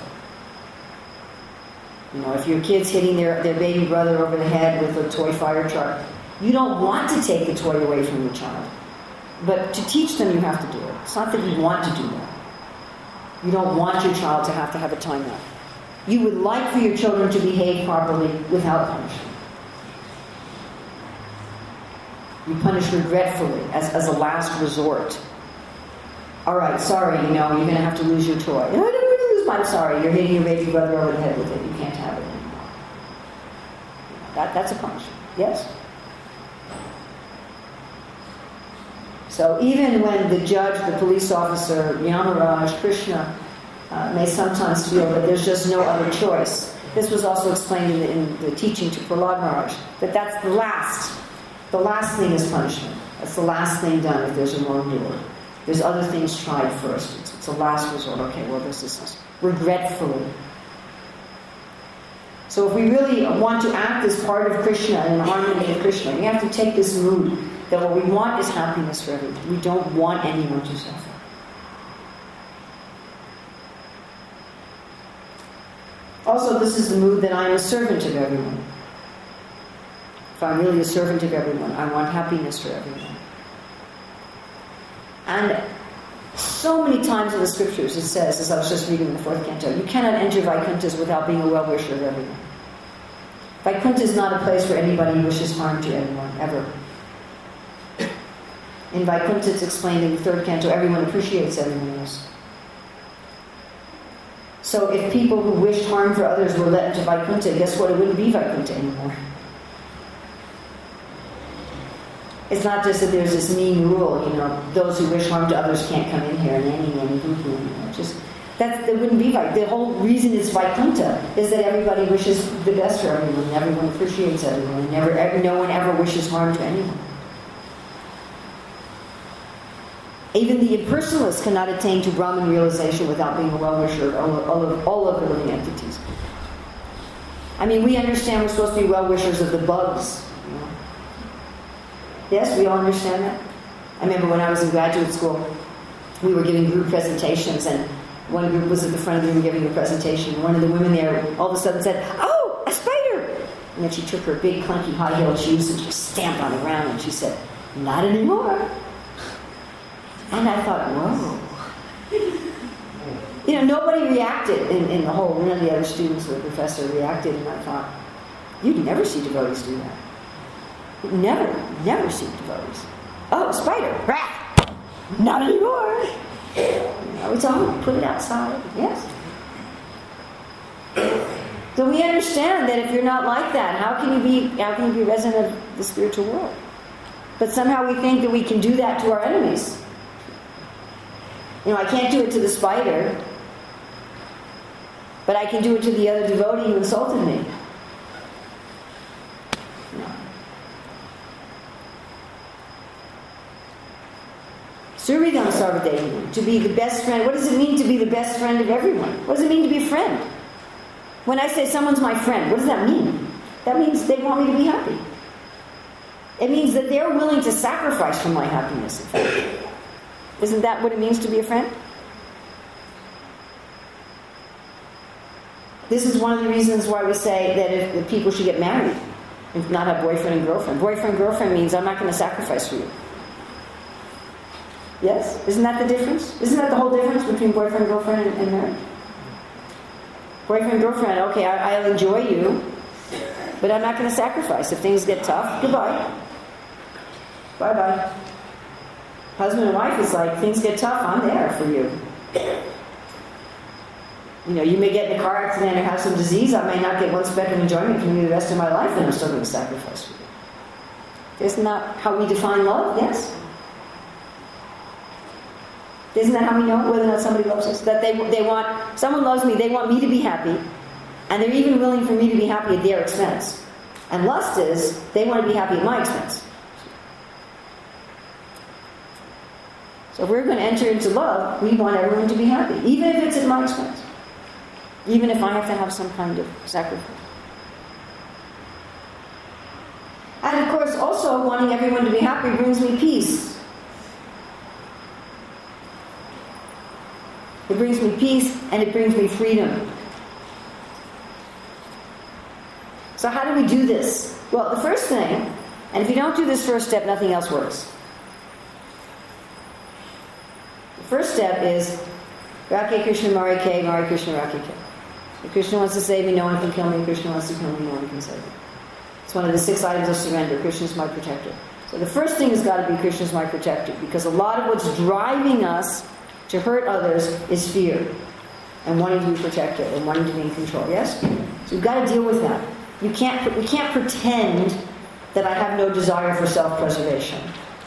You know, if your kid's hitting their, their baby brother over the head with a toy fire truck, you don't want to take the toy away from your child. But to teach them, you have to do it. It's not that you want to do that. You don't want your child to have to have a timeout. You would like for your children to behave properly without punishment. You punish regretfully as, as a last resort. All right, sorry, you know, you're going to have to lose your toy. No, I didn't really lose mine. I'm sorry, you're hitting your baby brother over the head with it. You can't have it anymore. That, that's a punishment. Yes? So even when the judge, the police officer, Yamaraj, Krishna, uh, may sometimes feel that there's just no other choice. This was also explained in the, in the teaching to Prahlad Maharaj, that that's the last. The last thing is punishment. That's the last thing done if there's a wrongdoer. There's other things tried first. It's, it's a last resort. Okay, well, this is this. Regretfully. So if we really want to act as part of Krishna and in harmony with Krishna, we have to take this mood that what we want is happiness for everyone. We don't want anyone to suffer. Also, this is the mood that I'm a servant of everyone. If I'm really a servant of everyone, I want happiness for everyone. And so many times in the scriptures it says, as I was just reading in the fourth canto, you cannot enter Vaikuntha without being a well-wisher of everyone. Vaikuntha is not a place where anybody wishes harm to anyone, ever. In Vaikuntha, it's explained in the third canto, everyone appreciates everyone else. So if people who wished harm for others were let into Vaikuntha, guess what? It wouldn't be Vaikuntha anymore. It's not just that there's this mean rule, you know, those who wish harm to others can't come in here, and any, any, boo-boo, you know, just, that, that wouldn't be right. The whole reason it's Vaikuntha is that everybody wishes the best for everyone, and everyone appreciates everyone, and never, ever, no one ever wishes harm to anyone. Even the impersonalists cannot attain to Brahman realization without being a well-wisher of all, all, of, all of the living entities. I mean, we understand we're supposed to be well-wishers of the bugs. You know? Yes, we all understand that. I remember when I was in graduate school, we were giving group presentations, and one group was at the front of the room giving a presentation, and one of the women there all of a sudden said, "Oh, a spider!" And then she took her big, clunky, high-heeled shoes and she stamped on the ground, and she said, "Not anymore." And I thought, whoa. You know, nobody reacted in, in the whole, none of the other students or the professor reacted, and I thought, you'd never see devotees do that. You'd never, never see devotees. Oh, spider, rah! Not anymore. You know, it's all, put it outside, yes. So we understand that if you're not like that, how can you be, how can you be resident of the spiritual world? But somehow we think that we can do that to our enemies. You know, I can't do it to the spider, but I can do it to the other devotee who insulted me. No. Survidam Sarvadevam, to be the best friend. What does it mean to be the best friend of everyone? What does it mean to be a friend? When I say someone's my friend, what does that mean? That means they want me to be happy. It means that they're willing to sacrifice for my happiness, in fact. Isn't that what it means to be a friend? This is one of the reasons why we say that if, if people should get married and not have boyfriend and girlfriend. Boyfriend and girlfriend means I'm not going to sacrifice for you. Yes? Isn't that the difference? Isn't that the whole difference between boyfriend and girlfriend and, and marriage? Boyfriend and girlfriend, okay, I, I'll enjoy you, but I'm not going to sacrifice. If things get tough, goodbye. Bye-bye. Husband and wife is like, things get tough, I'm there for you. You know, you may get in a car accident or have some disease, I may not get one speck of enjoyment from you the rest of my life, and I'm still going to sacrifice for you. Isn't that how we define love? Yes? Isn't that how we know whether or not somebody loves us? That they they want, someone loves me, they want me to be happy, and they're even willing for me to be happy at their expense. And lust is, they want to be happy at my expense. So if we're going to enter into love, we want everyone to be happy, even if it's at my expense. Even if I have to have some kind of sacrifice. And of course, also wanting everyone to be happy brings me peace. It brings me peace and it brings me freedom. So how do we do this? Well, the first thing, and if you don't do this first step, nothing else works. The first step is Rake Krishna Mare Ke, Mare Krishna Rake Ke. If Krishna wants to save me, no one can kill me. If Krishna wants to kill me, no one can save me. It's one of the six items of surrender. Krishna is my protector. So the first thing has got to be Krishna is my protector, because a lot of what's driving us to hurt others is fear and wanting to be protected and wanting to be in control. Yes? So you've got to deal with that. You can't, we can't pretend that I have no desire for self-preservation.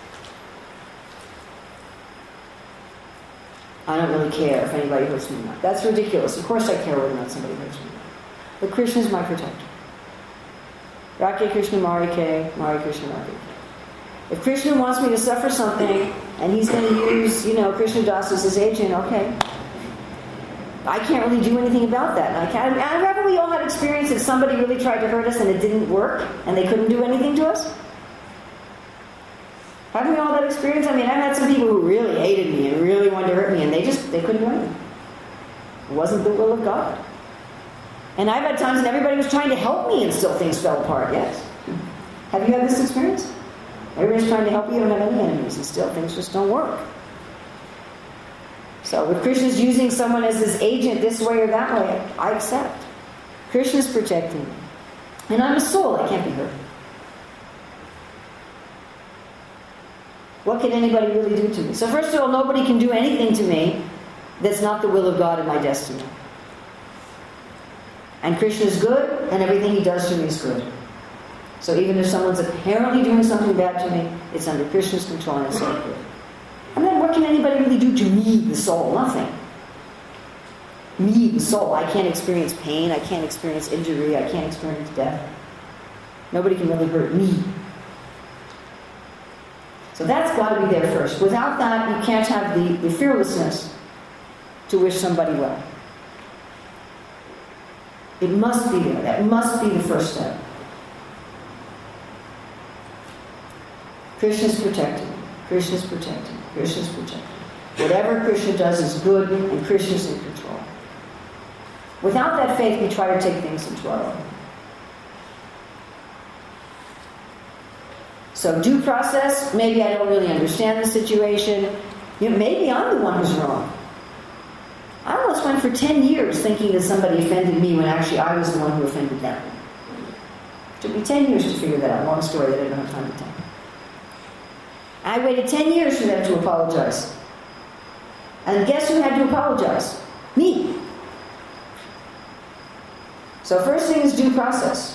I don't really care if anybody hurts me or not. That's ridiculous. Of course I care whether or not somebody hurts me. But Krishna is my protector. Rake Krishna Mare Ke, Mare Krishna Rake Ke. If Krishna wants me to suffer something, and he's going to use, you know, Krishna Das as his agent, okay. I can't really do anything about that. And I can't. And haven't we all had experience that somebody really tried to hurt us and it didn't work, and they couldn't do anything to us? Haven't we all had experience? I mean, I've had some people who really hated me and really wanted to hurt me, and they just, they couldn't do anything. It wasn't the will of God. And I've had times when everybody was trying to help me and still things fell apart, yes. Have you had this experience? Everybody's trying to help you, you don't have any enemies, and still things just don't work. So if Krishna's using someone as his agent this way or that way, I accept. Krishna's protecting me. And I'm a soul, I can't be hurt. What can anybody really do to me? So first of all, nobody can do anything to me that's not the will of God in my destiny. And Krishna is good, and everything he does to me is good. So even if someone's apparently doing something bad to me, it's under Krishna's control and it's all good. And then what can anybody really do to me, the soul? Nothing. Me, the soul. I can't experience pain. I can't experience injury. I can't experience death. Nobody can really hurt me. So that's got to be there first. Without that, you can't have the, the fearlessness to wish somebody well. It must be there. That must be the first step. Krishna's protecting. Krishna's protecting. Krishna's protecting. Whatever Krishna does is good, and Krishna's in control. Without that faith, we try to take things into our own. So due process, maybe I don't really understand the situation. You know, maybe I'm the one who's wrong. I almost went for ten years thinking that somebody offended me when actually I was the one who offended them. It took me ten years to figure that out. Long story that I don't have time to tell. I waited ten years for them to apologize. And guess who had to apologize? Me. So first thing is due process.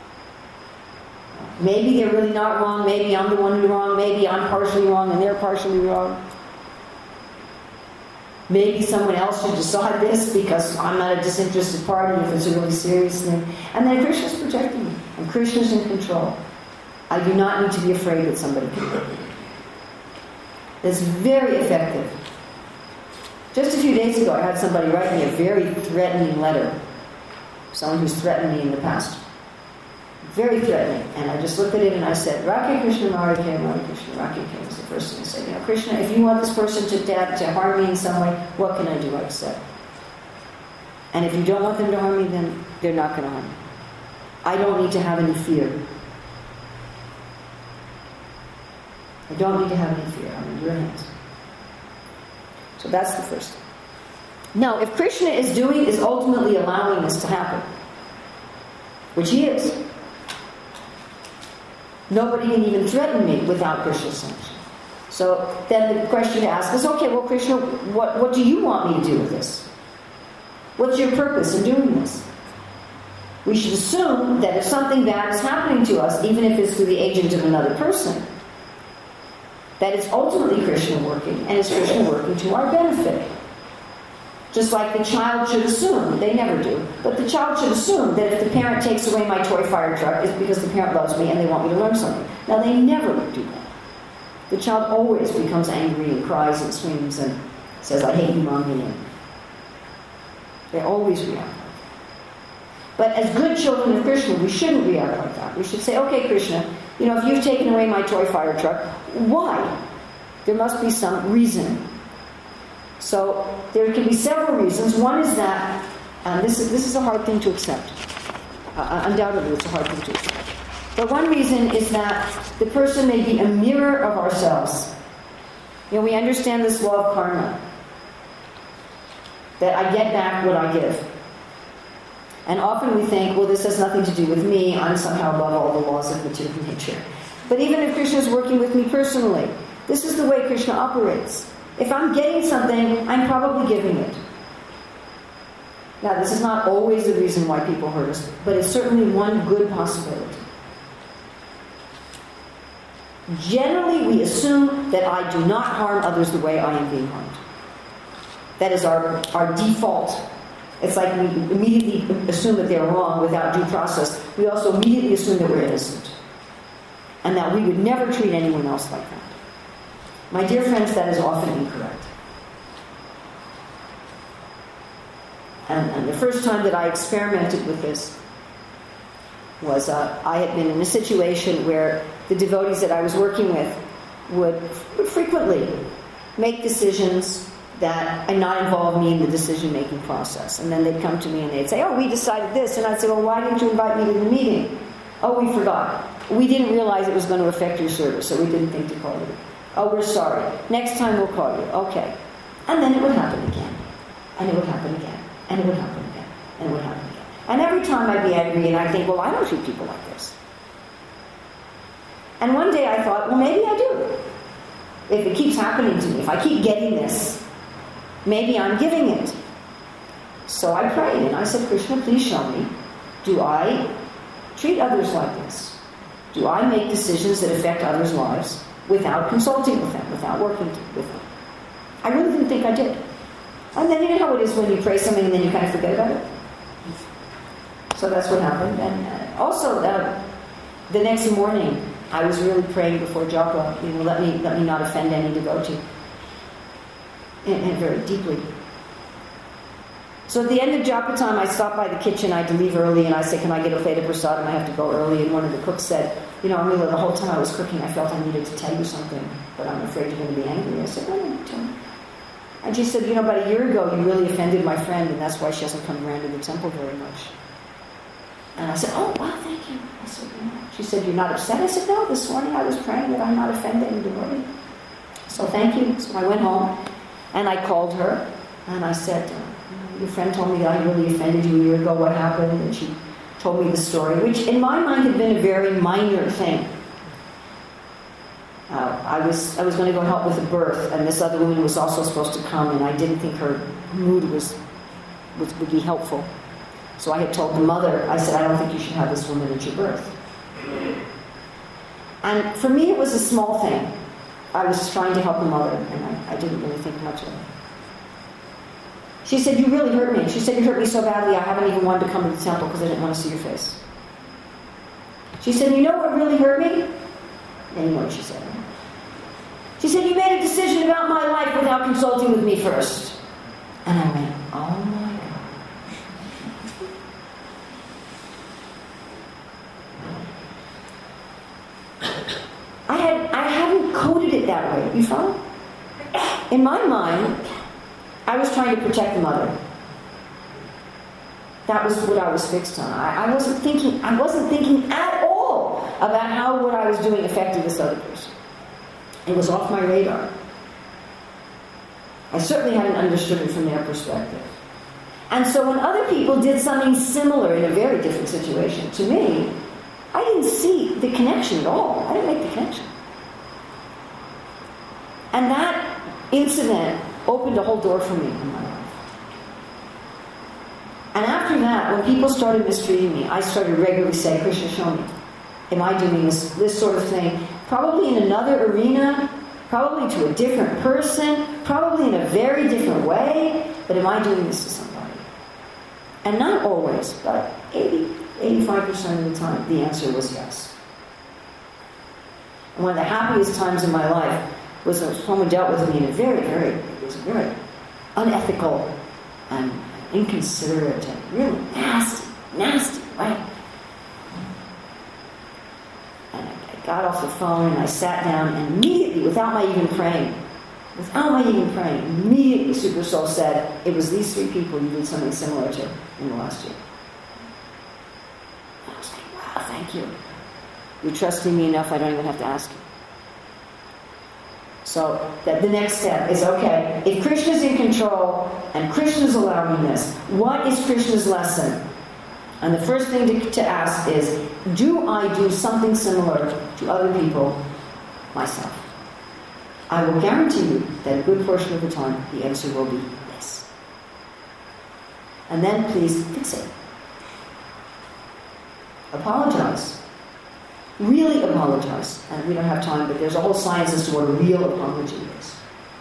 Maybe they're really not wrong. Maybe I'm the one who's wrong. Maybe I'm partially wrong and they're partially wrong. Maybe someone else should decide this because I'm not a disinterested party if it's a really serious thing. And then Krishna's protecting me. And Krishna's in control. I do not need to be afraid that somebody can hurt me. That's very effective. Just a few days ago, I had somebody write me a very threatening letter. Someone who's threatened me in the past. Very threatening. And I just looked at it and I said, Radhe Krishna Radhe Radhe Krishna Radhe Krishna was the first thing I said. You know, Krishna, if you want this person to, to, to harm me in some way, what can I do? I said. And if you don't want them to harm me, then they're not going to harm me. I don't need to have any fear. I don't need to have any fear. I'm in your hands. So that's the first thing. Now, if Krishna is doing, is ultimately allowing this to happen, which he is, nobody can even threaten me without Krishna's sanction. So then the question to ask is, okay, well, Krishna, what, what do you want me to do with this? What's your purpose in doing this? We should assume that if something bad is happening to us, even if it's through the agent of another person, that it's ultimately Krishna working, and it's Krishna working to our benefit. Just like the child should assume, they never do, but the child should assume that if the parent takes away my toy fire truck, it's because the parent loves me and they want me to learn something. Now, they never do that. The child always becomes angry and cries and screams and says, I hate you, Mommy. And they always react like that. But as good children of Krishna, we shouldn't react like that. We should say, okay, Krishna, you know, if you've taken away my toy fire truck, why? There must be some reason. So there can be several reasons. One is that, and this is, this is a hard thing to accept. Uh, undoubtedly, it's a hard thing to accept. But one reason is that the person may be a mirror of ourselves. You know, we understand this law of karma. That I get back what I give. And often we think, well, this has nothing to do with me. I'm somehow above all the laws of material nature. But even if Krishna is working with me personally, this is the way Krishna operates. If I'm getting something, I'm probably giving it. Now, this is not always the reason why people hurt us, but it's certainly one good possibility. Generally, we assume that I do not harm others the way I am being harmed. That is our, our default. It's like we immediately assume that they're wrong without due process. We also immediately assume that we're innocent. And that we would never treat anyone else like that. My dear friends, that is often incorrect. And, and the first time that I experimented with this was uh, I had been in a situation where the devotees that I was working with would, would frequently make decisions that and not involve me in the decision-making process. And then they'd come to me and they'd say, oh, we decided this. And I'd say, well, why didn't you invite me to the meeting? Oh, we forgot. We didn't realize it was going to affect your service, so we didn't think to call you. Oh, we're sorry. Next time we'll call you. Okay. And then it would happen again. And it would happen again. And it would happen again. And it would happen again. And every time I'd be angry and I'd think, well, I don't treat people like this. And one day I thought, well, maybe I do. If it keeps happening to me, if I keep getting this, maybe I'm giving it. So I prayed and I said, Krishna, please show me. Do I treat others like this? Do I make decisions that affect others' lives without consulting with them, without working with them? I really didn't think I did. And then you know how it is when you pray something and then you kind of forget about it? So that's what happened. And also, uh, the next morning, I was really praying before japa, you know, let me let me not offend any devotee. And, and very deeply. So at the end of japa time, I stopped by the kitchen. I had to leave early, and I said, can I get a plate of prasadam? I have to go early. And one of the cooks said, you know, Amila, the whole time I was cooking, I felt I needed to tell you something, but I'm afraid you're going to be angry. I said, no, no, tell me. And she said, you know, about a year ago, you really offended my friend, and that's why she hasn't come around to the temple very much. And I said, oh, wow, thank you. I said, yeah. She said, you're not upset? I said, no, this morning I was praying that I'm not offended any devotee. So thank you. So I went home, and I called her, and I said, your friend told me that I really offended you a year ago. What happened? And she told me the story, which in my mind had been a very minor thing. Uh, I was I was going to go help with the birth, and this other woman was also supposed to come, and I didn't think her mood was, was would be helpful. So I had told the mother, I said, I don't think you should have this woman at your birth. And for me, it was a small thing. I was trying to help the mother, and I, I didn't really think much of it. She said, you really hurt me. She said, you hurt me so badly, I haven't even wanted to come to the temple because I didn't want to see your face. She said, you know what really hurt me? And you know what she said. She said, you made a decision about my life without consulting with me first. And I went, oh my God. I, had, I hadn't coded it that way. You follow? In my mind, I was trying to protect the mother. That was what I was fixed on. I, I wasn't thinking, I wasn't thinking at all about how what I was doing affected this other person. It was off my radar. I certainly hadn't understood it from their perspective. And so when other people did something similar in a very different situation, to me, I didn't see the connection at all. I didn't make the connection. And that incident opened a whole door for me in my life. And after that, when people started mistreating me, I started regularly saying, Krishna, show me. Am I doing this, this sort of thing? Probably in another arena, probably to a different person, probably in a very different way, but am I doing this to somebody? And not always, but eighty, eighty-five percent of the time, the answer was yes. And one of the happiest times in my life was when someone dealt with me in a very, very, it was a very unethical and inconsiderate and really nasty, nasty way. And I got off the phone and I sat down and immediately, without my even praying, without my even praying, immediately Super Soul said, it was these three people you did something similar to in the last year. And I was like, wow, thank you. You're trusting me enough I don't even have to ask you. So that the next step is, okay, if Krishna's in control and Krishna's allowing this, what is Krishna's lesson? And the first thing to, to ask is, do I do something similar to other people myself? I will guarantee you that a good portion of the time the answer will be yes. And then please fix it. Apologize. Really apologize. And we don't have time, but there's a whole science as to what a real apology is.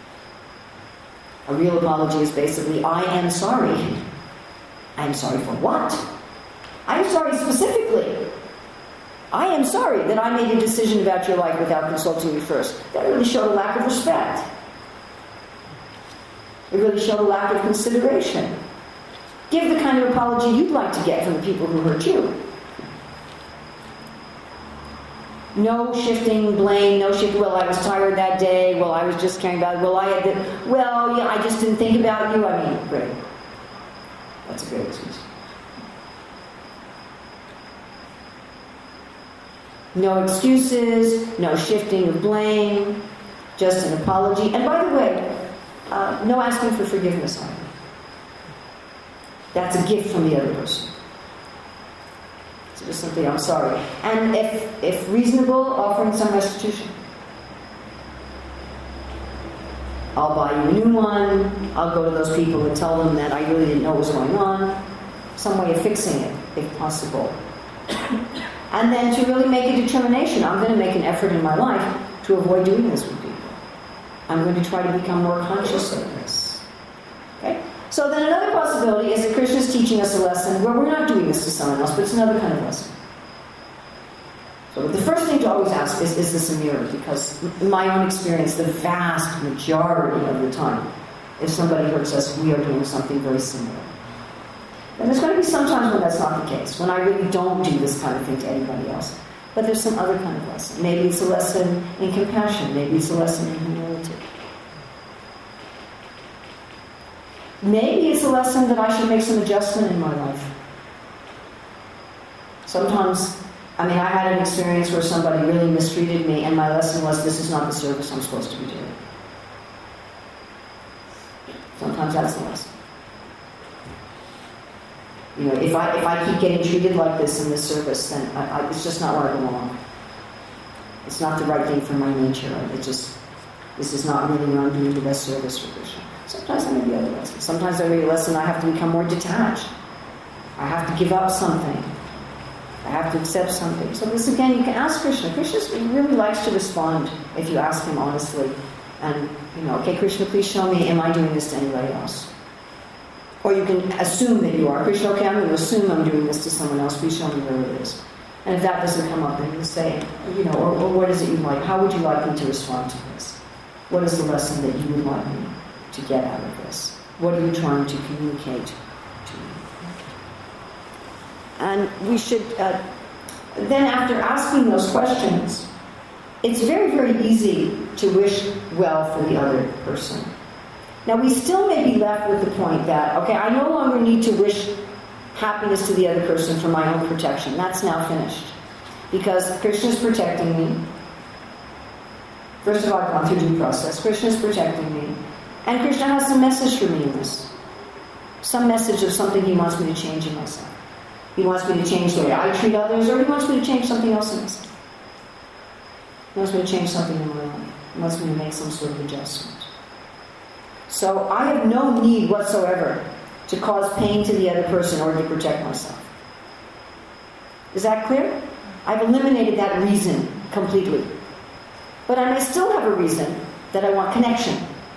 A real apology is basically, I am sorry. I am sorry for what? I'm sorry specifically. I am sorry that I made a decision about your life without consulting you first. That really showed a lack of respect. It really showed a lack of consideration. Give the kind of apology you'd like to get from the people who hurt you. No shifting blame, no shift, well, I was tired that day, well, I was just caring about it, well, I had to, well, yeah, I just didn't think about you. I mean, great. That's a great excuse. No excuses, no shifting of blame, just an apology. And by the way, uh, no asking for forgiveness either. That's a gift from the other person. So just simply, I'm sorry. And if, if reasonable, offering some restitution. I'll buy you a new one. I'll go to those people and tell them that I really didn't know what was going on. Some way of fixing it, if possible. And then to really make a determination. I'm going to make an effort in my life to avoid doing this with people. I'm going to try to become more conscious of this. Okay? So then another possibility is that Krishna is teaching us a lesson where we're not doing this to someone else, but it's another kind of lesson. So the first thing to always ask is, is this a mirror? Because in my own experience, the vast majority of the time, if somebody hurts us, we are doing something very similar. And there's going to be some times when that's not the case, when I really don't do this kind of thing to anybody else. But there's some other kind of lesson. Maybe it's a lesson in compassion. Maybe it's a lesson in humility. Maybe it's a lesson that I should make some adjustment in my life. Sometimes, I mean, I had an experience where somebody really mistreated me, and my lesson was, this is not the service I'm supposed to be doing. Sometimes that's the lesson. You know, if I if I keep getting treated like this in this service, then I, I, it's just not where I belong. It's not the right thing for my nature. It just, this is not really where I'm doing the best service for Krishna. Sometimes there may be other lessons. Sometimes there may be a lesson I have to become more detached. I have to give up something. I have to accept something. So this again, you can ask Krishna. Krishna really likes to respond if you ask him honestly. And, you know, okay, Krishna, please show me, am I doing this to anybody else? Or you can assume that you are. Krishna, okay, I'm going to assume I'm doing this to someone else. Please show me where it is. And if that doesn't come up, then you say, you know, or, or what is it you like? How would you like me to respond to this? What is the lesson that you would like me to get out of this? What are you trying to communicate to me? And we should, uh, then after asking those questions, it's very, very easy to wish well for the other person. Now, we still may be left with the point that, okay, I no longer need to wish happiness to the other person for my own protection. That's now finished. Because Krishna is protecting me. First of all, I've gone through due process. Krishna is protecting me. And Krishna has some message for me in this. Some message of something he wants me to change in myself. He wants me to change the way I treat others, or he wants me to change something else in myself. He wants me to change something in my life. He wants me to make some sort of adjustment. So I have no need whatsoever to cause pain to the other person in order to protect myself. Is that clear? I've eliminated that reason completely. But I may still have a reason that I want connection.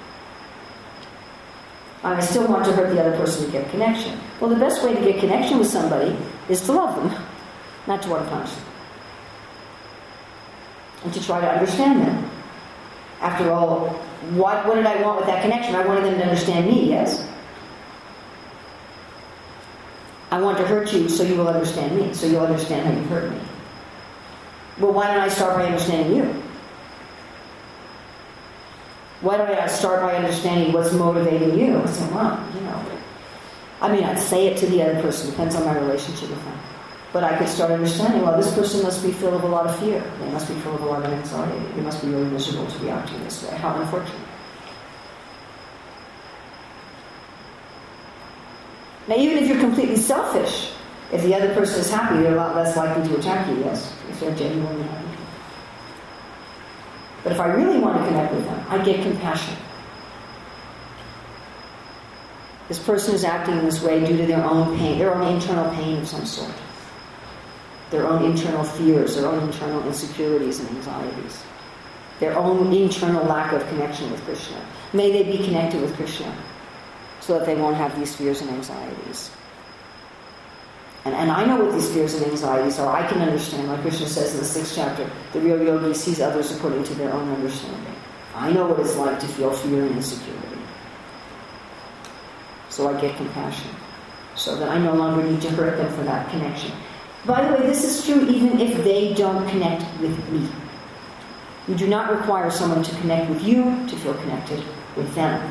I may still want to hurt the other person to get connection. Well, the best way to get connection with somebody is to love them, not to want to punish them. And to try to understand them. After all, what, what did I want with that connection? I wanted them to understand me, yes? I want to hurt you so you will understand me, so you'll understand how you hurt me. Well, why don't I start by understanding you? Why don't I start by understanding what's motivating you? I say, well, you know, I mean, I'd say it to the other person, depends on my relationship with them. But I could start understanding, well, this person must be filled with a lot of fear. They must be filled with a lot of anxiety. They must be really miserable to be acting this way. How unfortunate. Now, even if you're completely selfish, if the other person is happy, they're a lot less likely to attack you, yes, if they're genuinely happy. But if I really want to connect with them, I get compassion. This person is acting in this way due to their own pain, their own internal pain of some sort. Their own internal fears, their own internal insecurities and anxieties. Their own internal lack of connection with Krishna. May they be connected with Krishna so that they won't have these fears and anxieties. And, and I know what these fears and anxieties are. I can understand, like Krishna says in the sixth chapter, the real yogi sees others according to their own understanding. I know what it's like to feel fear and insecurity. So I get compassion, so that I no longer need to hurt them for that connection. By the way, this is true even if they don't connect with me. You do not require someone to connect with you to feel connected with them.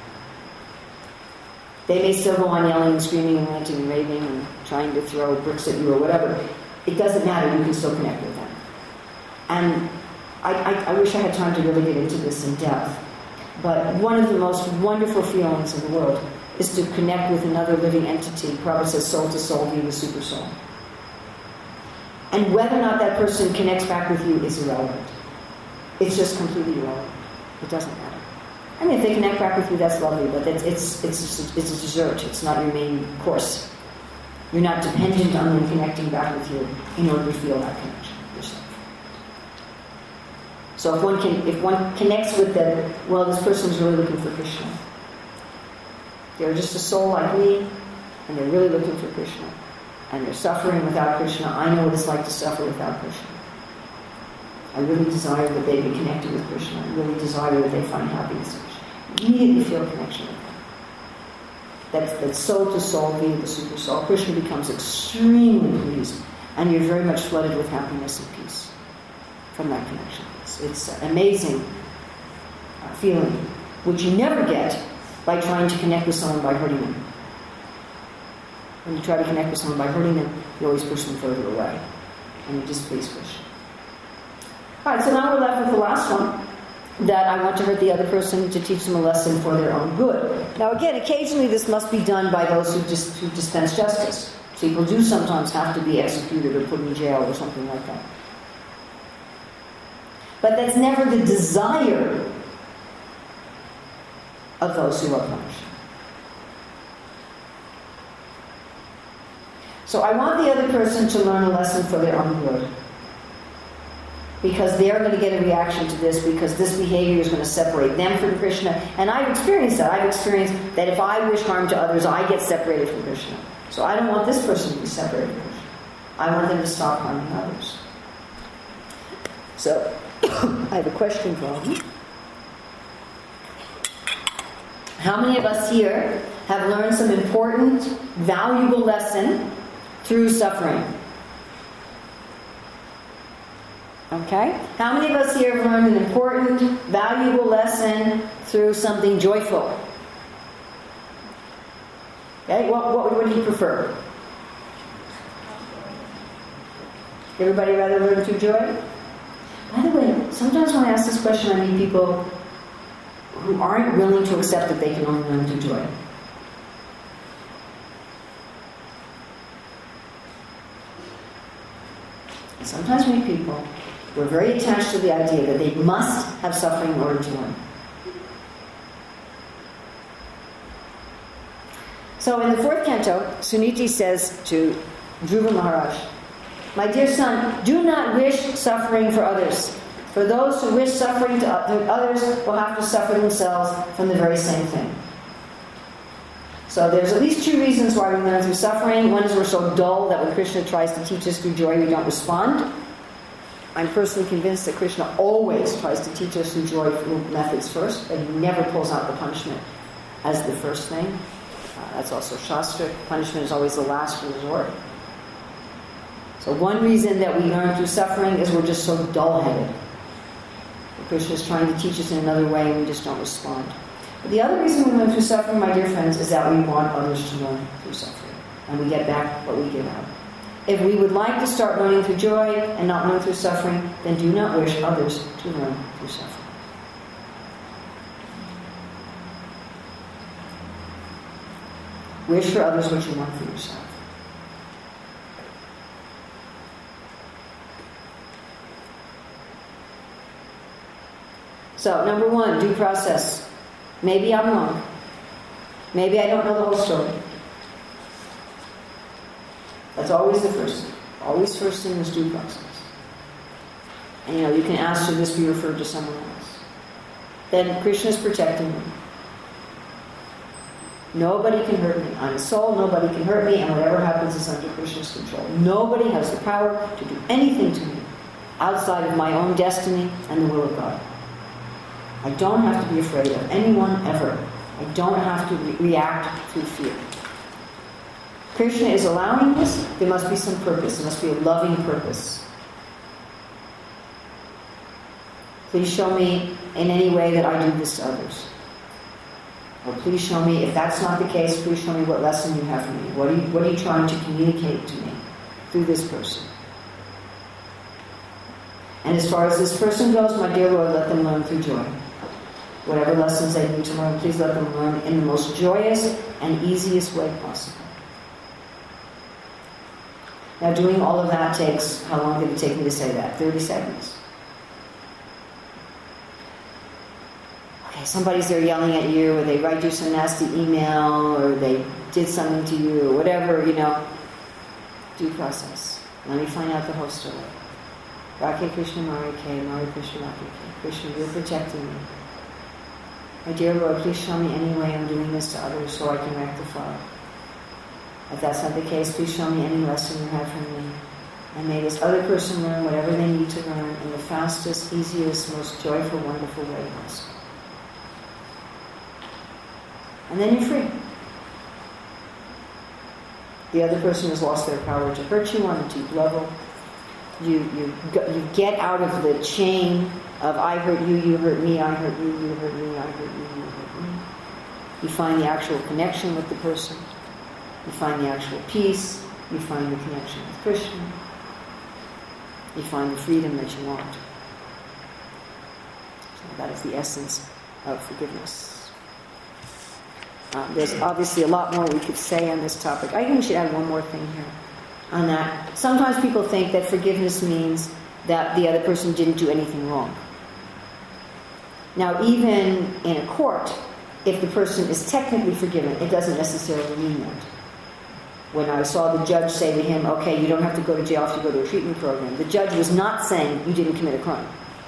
They may still go on yelling and screaming and ranting and raving and trying to throw bricks at you or whatever. It doesn't matter. You can still connect with them. And I, I, I wish I had time to really get into this in depth. But one of the most wonderful feelings in the world is to connect with another living entity. Prabhupada says soul to soul, be the super soul. And whether or not that person connects back with you is irrelevant. It's just completely irrelevant. It doesn't matter. I mean, if they connect back with you, that's lovely, but it's it's it's a, it's a dessert. It's not your main course. You're not dependent on them connecting back with you in order to feel that connection yourself. So if one can, if one connects with them, well, this person's really looking for Krishna. They're just a soul like me, and they're really looking for Krishna. And they're suffering without Krishna. I know what it's like to suffer without Krishna. I really desire that they be connected with Krishna. I really desire that they find happiness in Krishna. Immediately feel a connection with them. That's, that's soul to soul, being the super soul. Krishna becomes extremely pleased, and you're very much flooded with happiness and peace from that connection. It's, it's an amazing uh, feeling, which you never get by trying to connect with someone by hurting them. When you try to connect with someone by hurting them, you always push them further away, and you displease Krishna. All right, so now we're left with the last one, that I want to hurt the other person to teach them a lesson for their own good. Now again, occasionally this must be done by those who, dis- who dispense justice. People do sometimes have to be executed or put in jail or something like that. But that's never the desire of those who are punished. So I want the other person to learn a lesson for their own good. Because they're going to get a reaction to this, because this behavior is going to separate them from Krishna. And I've experienced that. I've experienced that if I wish harm to others, I get separated from Krishna. So I don't want this person to be separated from Krishna. I want them to stop harming others. So, I have a question for you. How many of us here have learned some important, valuable lesson through suffering? Okay? How many of us here have learned an important, valuable lesson through something joyful? Okay? What, what would you prefer? Everybody rather learn through joy? By the way, sometimes when I ask this question, I meet people who aren't willing to accept that they can only learn through joy. And sometimes we meet people who are very attached to the idea that they must have suffering in order to learn. So in the fourth canto, Suniti says to Dhruva Maharaj, "My dear son, do not wish suffering for others. For those who wish suffering to others will have to suffer themselves from the very same thing." So there's at least two reasons why we learn through suffering. One is we're so dull that when Krishna tries to teach us through joy, we don't respond. I'm personally convinced that Krishna always tries to teach us through joyful methods first, but he never pulls out the punishment as the first thing. Uh, that's also Shastra. Punishment is always the last resort. So one reason that we learn through suffering is we're just so dull-headed. Krishna is trying to teach us in another way and we just don't respond. But the other reason we learn through suffering, my dear friends, is that we want others to learn through suffering. And we get back what we give out. If we would like to start learning through joy and not learn through suffering, then do not wish others to learn through suffering. Wish for others what you want for yourself. So, number one, due process. Maybe I'm wrong. Maybe I don't know the whole story. That's always the first thing. Always first thing is due process. And you know, you can ask should this be referred to someone else. Then Krishna is protecting me. Nobody can hurt me. I'm a soul, nobody can hurt me, and whatever happens is under Krishna's control. Nobody has the power to do anything to me outside of my own destiny and the will of God. I don't have to be afraid of anyone ever. I don't have to re- react through fear. Krishna is allowing this. There must be some purpose. There must be a loving purpose. Please show me in any way that I do this to others. Or please show me, if that's not the case, please show me what lesson you have for me. What are you, what are you trying to communicate to me through this person? And as far as this person goes, my dear Lord, let them learn through joy. Whatever lessons they need to learn, please let them learn in the most joyous and easiest way possible. Now, doing all of that takes, how long did it take me to say that? thirty seconds. Okay, somebody's there yelling at you, or they write you some nasty email, or they did something to you, or whatever, you know. Due process. Let me find out the whole story. Radhe Krishna Mari K, Mari Krishna Radhe K. Krishna, you're protecting me. My dear Lord, please show me any way I'm doing this to others so I can rectify. If that's not the case, please show me any lesson you have for me. And may this other person learn whatever they need to learn in the fastest, easiest, most joyful, wonderful way possible. And then you're free. The other person has lost their power to hurt you on a deep level. You, you, you get out of the chain of I hurt you, you hurt me, I hurt you, you hurt me, I hurt you, you hurt me. You find the actual connection with the person. You find the actual peace. You find the connection with Krishna. You find the freedom that you want. So that is the essence of forgiveness. Um, there's obviously a lot more we could say on this topic. I think we should add one more thing here on that. Sometimes people think that forgiveness means that the other person didn't do anything wrong. Now, even in a court, if the person is technically forgiven, it doesn't necessarily mean that. When I saw the judge say to him, okay, you don't have to go to jail if you go to a treatment program, the judge was not saying you didn't commit a crime.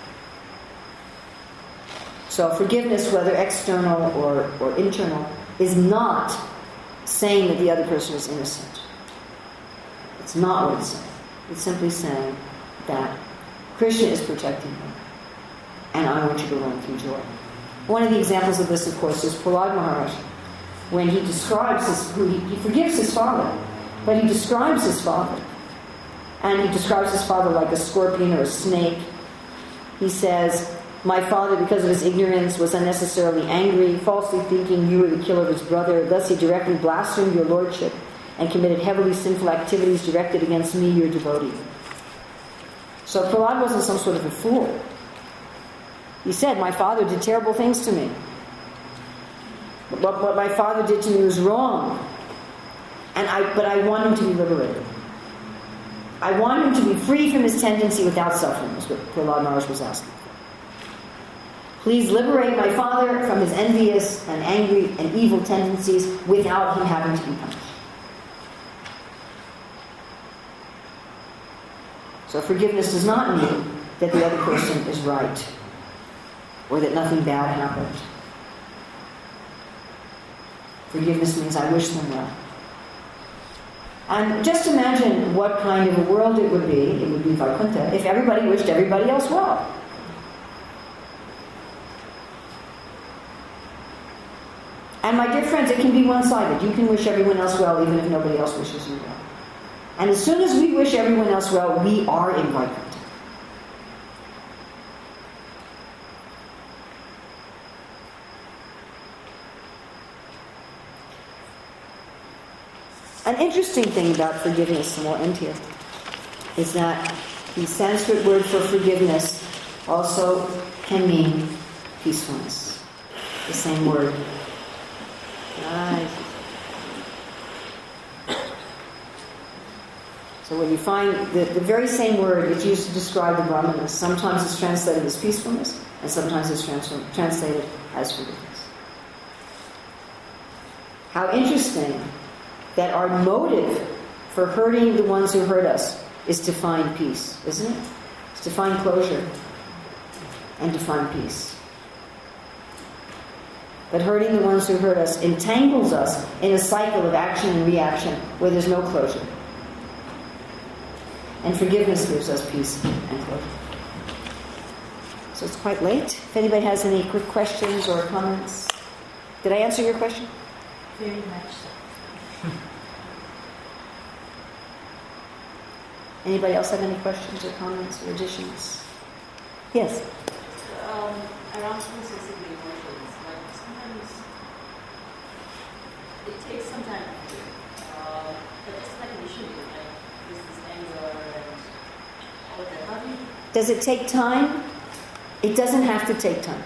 So forgiveness, whether external or, or internal, is not saying that the other person is innocent. It's not what it's saying. It's simply saying that Krishna is protecting you, and I want you to learn through joy. One of the examples of this, of course, is Prahlad Maharaj, when he describes his, he, he forgives his father, but he describes his father. And he describes his father like a scorpion or a snake. He says, my father, because of his ignorance, was unnecessarily angry, falsely thinking you were the killer of his brother. Thus he directly blasphemed your lordship and committed heavily sinful activities directed against me, your devotee. So Prahlad wasn't some sort of a fool. He said, my father did terrible things to me. But what my father did to me was wrong. And I, but I want him to be liberated. I want him to be free from his tendency without suffering, is what Prahlad Maharaj was asking for. Please liberate my father from his envious and angry and evil tendencies without him having to be punished. So forgiveness does not mean that the other person is right or that nothing bad happened. Forgiveness means I wish them well. And just imagine what kind of a world it would be, it would be Vaikuntha, if everybody wished everybody else well. And my dear friends, it can be one-sided. You can wish everyone else well even if nobody else wishes you well. And as soon as we wish everyone else well, we are in Vaikuntha. An interesting thing about forgiveness, and we'll end here, is that the Sanskrit word for forgiveness also can mean peacefulness. The same word. Right. So when you find the, the very same word it's used to describe the Brahmanas, sometimes it's translated as peacefulness, and sometimes it's trans- translated as forgiveness. How interesting that our motive for hurting the ones who hurt us is to find peace, isn't it? It's to find closure and to find peace. But hurting the ones who hurt us entangles us in a cycle of action and reaction where there's no closure. And forgiveness gives us peace and closure. So it's quite late. If anybody has any quick questions or comments. Did I answer your question? Very much so. Anybody else have any questions or comments or additions? Yes? Um, around sensitive emotions, like sometimes it takes some time to feel. Uh, but just like initially, like there's this anger and all that. How do you... Does it take time? It doesn't have to take time.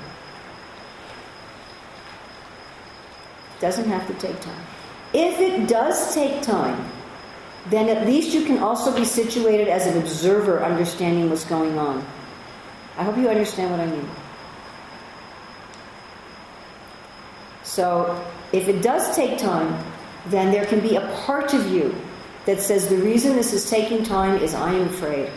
It doesn't have to take time. If it does take time, then at least you can also be situated as an observer understanding what's going on. I hope you understand what I mean. So, if it does take time, then there can be a part of you that says the reason this is taking time is I am afraid.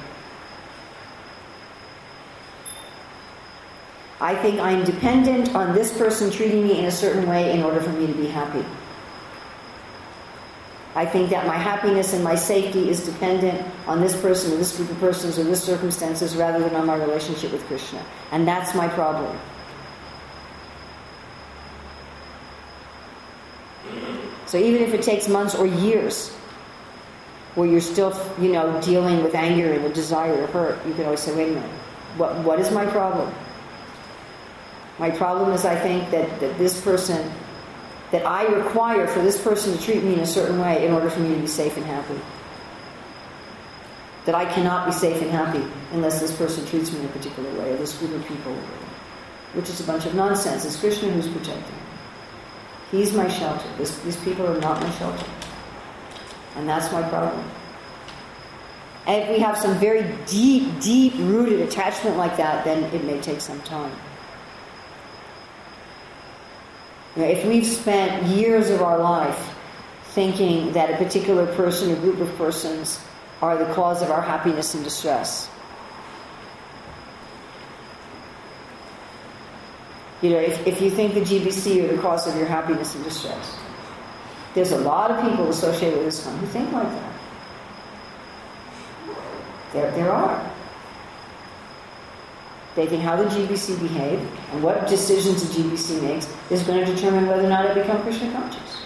I think I'm dependent on this person treating me in a certain way in order for me to be happy. I think that my happiness and my safety is dependent on this person or this group of persons or this circumstances rather than on my relationship with Krishna. And that's my problem. So even if it takes months or years where you're still, you know, dealing with anger and a desire to hurt, you can always say, wait a minute, what, what is my problem? My problem is I think that, that this person... that I require for this person to treat me in a certain way in order for me to be safe and happy. That I cannot be safe and happy unless this person treats me in a particular way, or this group of people, which is a bunch of nonsense. It's Krishna who's protecting me. He's my shelter. This, these people are not my shelter. And that's my problem. And if we have some very deep, deep-rooted attachment like that, then it may take some time. You know, if we've spent years of our life thinking that a particular person or group of persons are the cause of our happiness and distress, you know, if, if you think the G B C are the cause of your happiness and distress, there's a lot of people associated with ISKCON who think like that. There, there are. They think how the G B C behave and what decisions the G B C makes is going to determine whether or not I become Krishna conscious.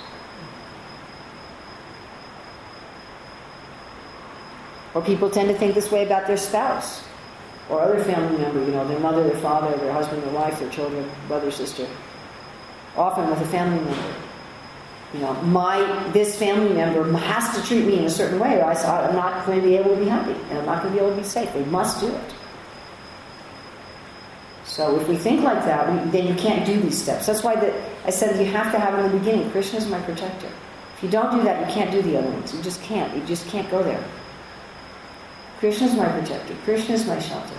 Or people tend to think this way about their spouse or other family member, you know, their mother, their father, their husband, their wife, their children, brother, sister. Often with a family member. You know, my, this family member has to treat me in a certain way or I, I'm not going to be able to be happy and I'm not going to be able to be safe. They must do it. So if we think like that, we, then you can't do these steps. That's why the, I said you have to have in the beginning, Krishna is my protector. If you don't do that, you can't do the other ones. You just can't. You just can't go there. Krishna is my protector. Krishna is my shelter.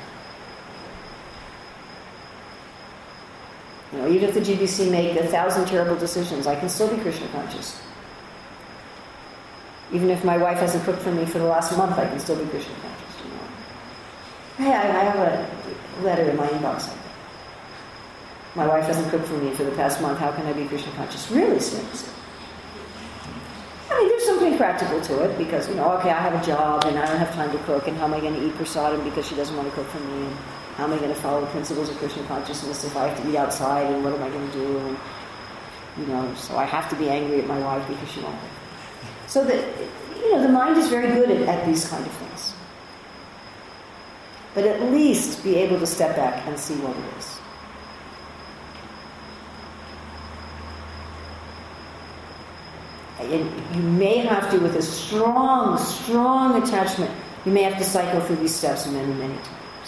You know, even if the G B C make a thousand terrible decisions, I can still be Krishna conscious. Even if my wife hasn't cooked for me for the last month, I can still be Krishna conscious. You know? Hey, I, I have a letter in my inbox. My wife hasn't cooked for me for the past month. How can I be Krishna conscious? Really seriously. I mean, there's something practical to it because, you know, okay, I have a job and I don't have time to cook, and how am I going to eat prasadam because she doesn't want to cook for me? And how am I going to follow the principles of Krishna consciousness if I have to eat outside? And what am I going to do? And, you know, so I have to be angry at my wife because she won't cook. So that, you know, the mind is very good at, at these kind of things. But at least be able to step back and see what it is. And you may have to, with a strong, strong attachment, you may have to cycle through these steps many, many times.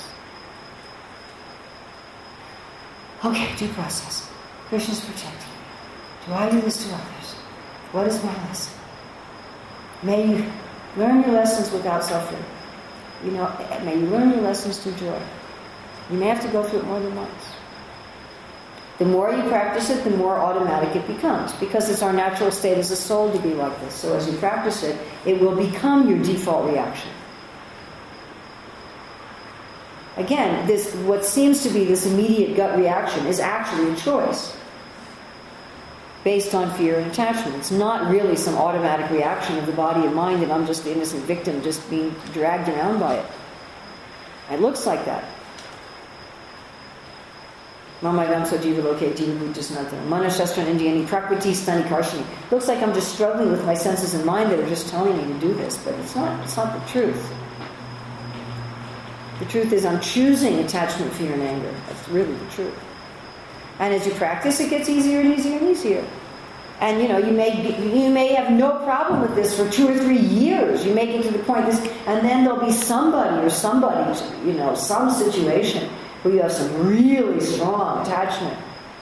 Okay, due process. Krishna's protecting me. Do I do this to others? What is my lesson? May you learn your lessons without suffering. You know, may you learn your lessons through joy. You may have to go through it more than once. The more you practice it, the more automatic it becomes, because it's our natural state as a soul to be like this. So as you practice it, it will become your default reaction. Again, this what seems to be this immediate gut reaction is actually a choice based on fear and attachment. It's not really some automatic reaction of the body and mind that I'm just the innocent victim just being dragged around by it. It looks like that. Mamavam Sojiva Loke Jiva Bhujasnatana. Manashastra Indiani Prakriti Stani Karshini. Looks like I'm just struggling with my senses and mind that are just telling me to do this, but it's not it's not the truth. The truth is I'm choosing attachment, fear, and anger. That's really the truth. And as you practice, it gets easier and easier and easier. And you know, you may you may have no problem with this for two or three years. You may get to the point this, and then there'll be somebody or somebody, you know, some situation where you have some really strong attachment.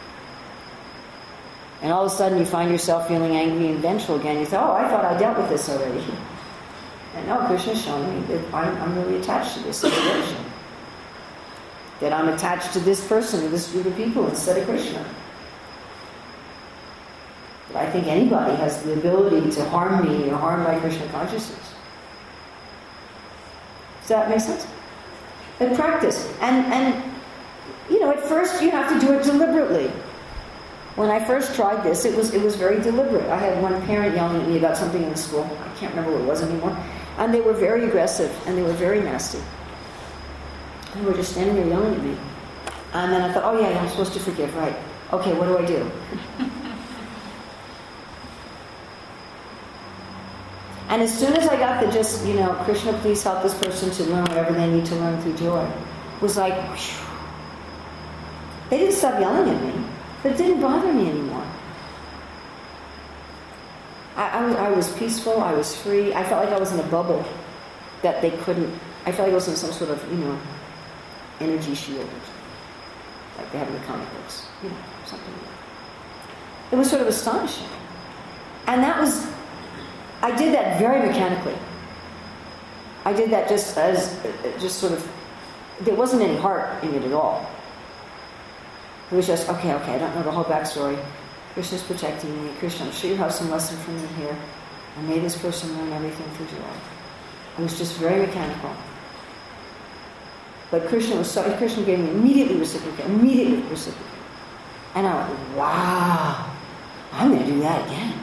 And all of a sudden you find yourself feeling angry and vengeful again. You say, oh, I thought I dealt with this already. And no, Krishna's showing me that I'm, I'm really attached to this situation. That I'm attached to this person, to this group of people, instead of Krishna. That I think anybody has the ability to harm me or harm my Krishna consciousness. Does that make sense? But practice. And, and, you know, at first you have to do it deliberately. When I first tried this, it was it was very deliberate. I had one parent yelling at me about something in the school. I can't remember what it was anymore. And they were very aggressive, and they were very nasty. And they were just standing there yelling at me. And then I thought, oh yeah, yeah, I'm supposed to forgive, right. Okay, what do I do? And as soon as I got the just, you know, Krishna, please help this person to learn whatever they need to learn through joy, it was like, whew. They didn't stop yelling at me, but it didn't bother me anymore. I, I, was, I was peaceful, I was free, I felt like I was in a bubble that they couldn't, I felt like I was in some sort of, you know, energy shield, like they have in the comic books, you know, something like that. It was sort of astonishing. And that was, I did that very mechanically. I did that just as, just sort of, there wasn't any heart in it at all. It was just, okay, okay, I don't know the whole backstory. Krishna's protecting me. Krishna, I'm sure you have some lesson from me here. And may this person learn everything through joy. It was just very mechanical. But Krishna was so, Krishna gave me immediately reciprocated, immediately reciprocated. And I went, wow, I'm going to do that again.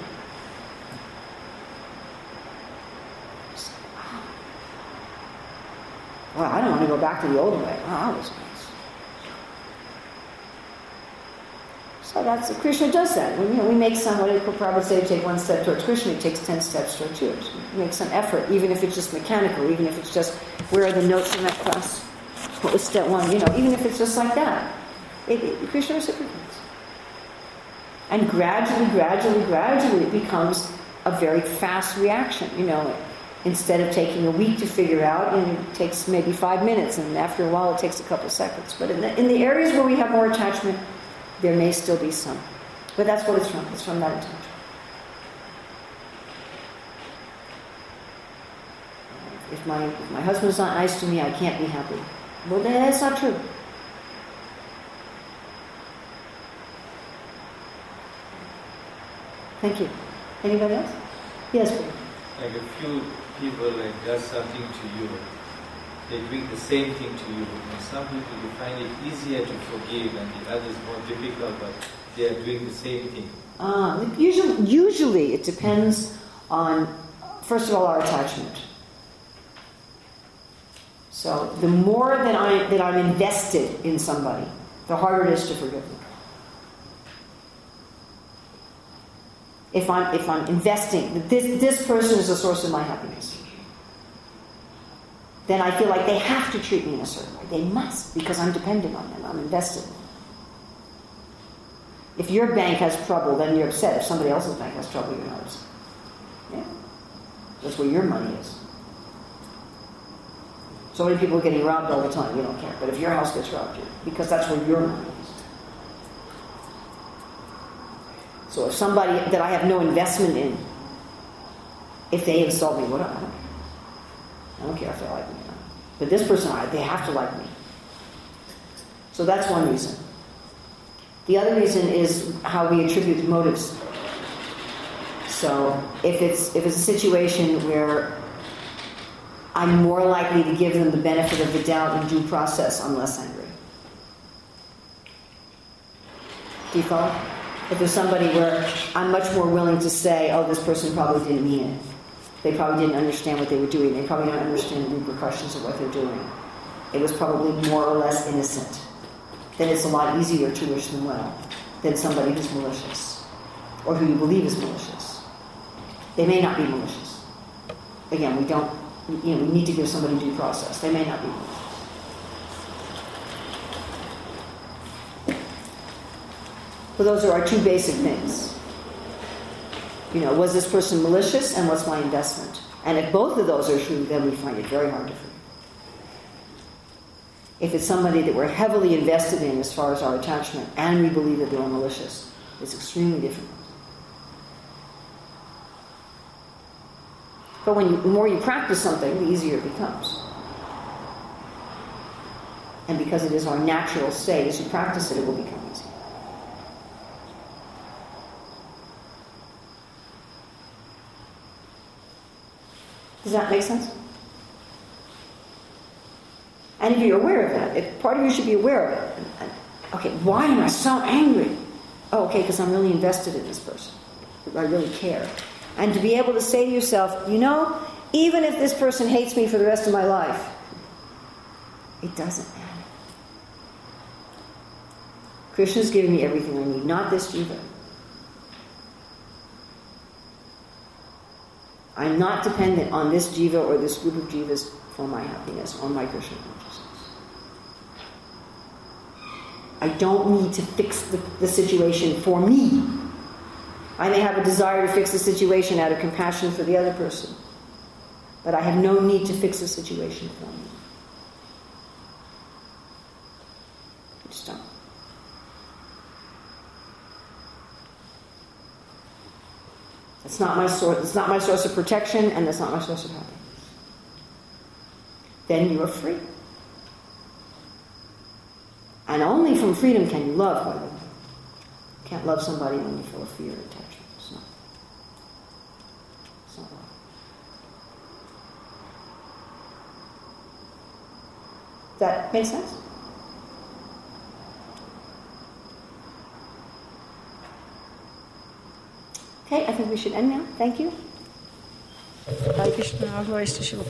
Well, I don't want to go back to the old way. Oh, that was nice. So that's, Krishna does that. We, you know, we make some, what did Prabhupada say, take one step towards Krishna, he takes ten steps towards you. We make some effort, even if it's just mechanical, even if it's just, where are the notes in that class? What was step one? You know, even if it's just like that. It, it, Krishna reciprocates. And gradually, gradually, gradually it becomes a very fast reaction. You know, instead of taking a week to figure out, and it takes maybe five minutes, and after a while it takes a couple seconds. But in the, in the areas where we have more attachment, there may still be some. But that's what it's from. It's from that attachment. If my, if my husband's not nice to me, I can't be happy. Well, that's not true. Thank you. Anybody else? Yes, please. Like a few people like does something to you, they doing the same thing to you. And some people you find it easier to forgive, and the others more difficult, but they are doing the same thing. Ah, usually, usually it depends on, first of all, our attachment. So the more that I that I'm invested in somebody, the harder it is to forgive them. If I'm if I'm investing, this this person is the source of my happiness, then I feel like they have to treat me in a certain way. They must, because I'm dependent on them. I'm invested. If your bank has trouble, then you're upset. If somebody else's bank has trouble, you're not upset. Yeah, that's where your money is. So many people are getting robbed all the time. You don't care. But if your house gets robbed, you because that's where your money is. So if somebody that I have no investment in, if they insult me, what do I do? I don't care if they like me or not. But this person, they have to like me. So that's one reason. The other reason is how we attribute motives. So if it's if it's a situation where I'm more likely to give them the benefit of the doubt in due process, I'm less angry. Do you follow? If there's somebody where I'm much more willing to say, oh, this person probably didn't mean it. They probably didn't understand what they were doing. They probably don't understand the repercussions of what they're doing. It was probably more or less innocent. Then it's a lot easier to wish them well than somebody who's malicious or who you believe is malicious. They may not be malicious. Again, we don't, you know, we need to give somebody due process. They may not be malicious. So those are our two basic things. You know, was this person malicious, and what's my investment? And if both of those are true, then we find it very hard to forgive. If it's somebody that we're heavily invested in as far as our attachment, and we believe that they're malicious, it's extremely difficult. But when you, the more you practice something, the easier it becomes. And because it is our natural state, as you practice it, it will become easier. Does that make sense? And if you're aware of that, if part of you should be aware of it. Okay, why am I so angry? Oh, okay, because I'm really invested in this person. I really care. And to be able to say to yourself, you know, even if this person hates me for the rest of my life, it doesn't matter. Krishna's giving me everything I need, not this jiva. I'm not dependent on this jiva or this group of jivas for my happiness or my Krishna consciousness. I don't need to fix the, the situation for me. I may have a desire to fix the situation out of compassion for the other person, but I have no need to fix the situation for me. I just don't. It's not my source. It's not my source of protection, and it's not my source of happiness. Then you are free, and only from freedom can you love. By the way, you can't love somebody when you feel a fear or attachment. It's not. It's not love. Does that make sense? Okay, I think we should end now. Thank you. Hare Krishna, all glories to Shri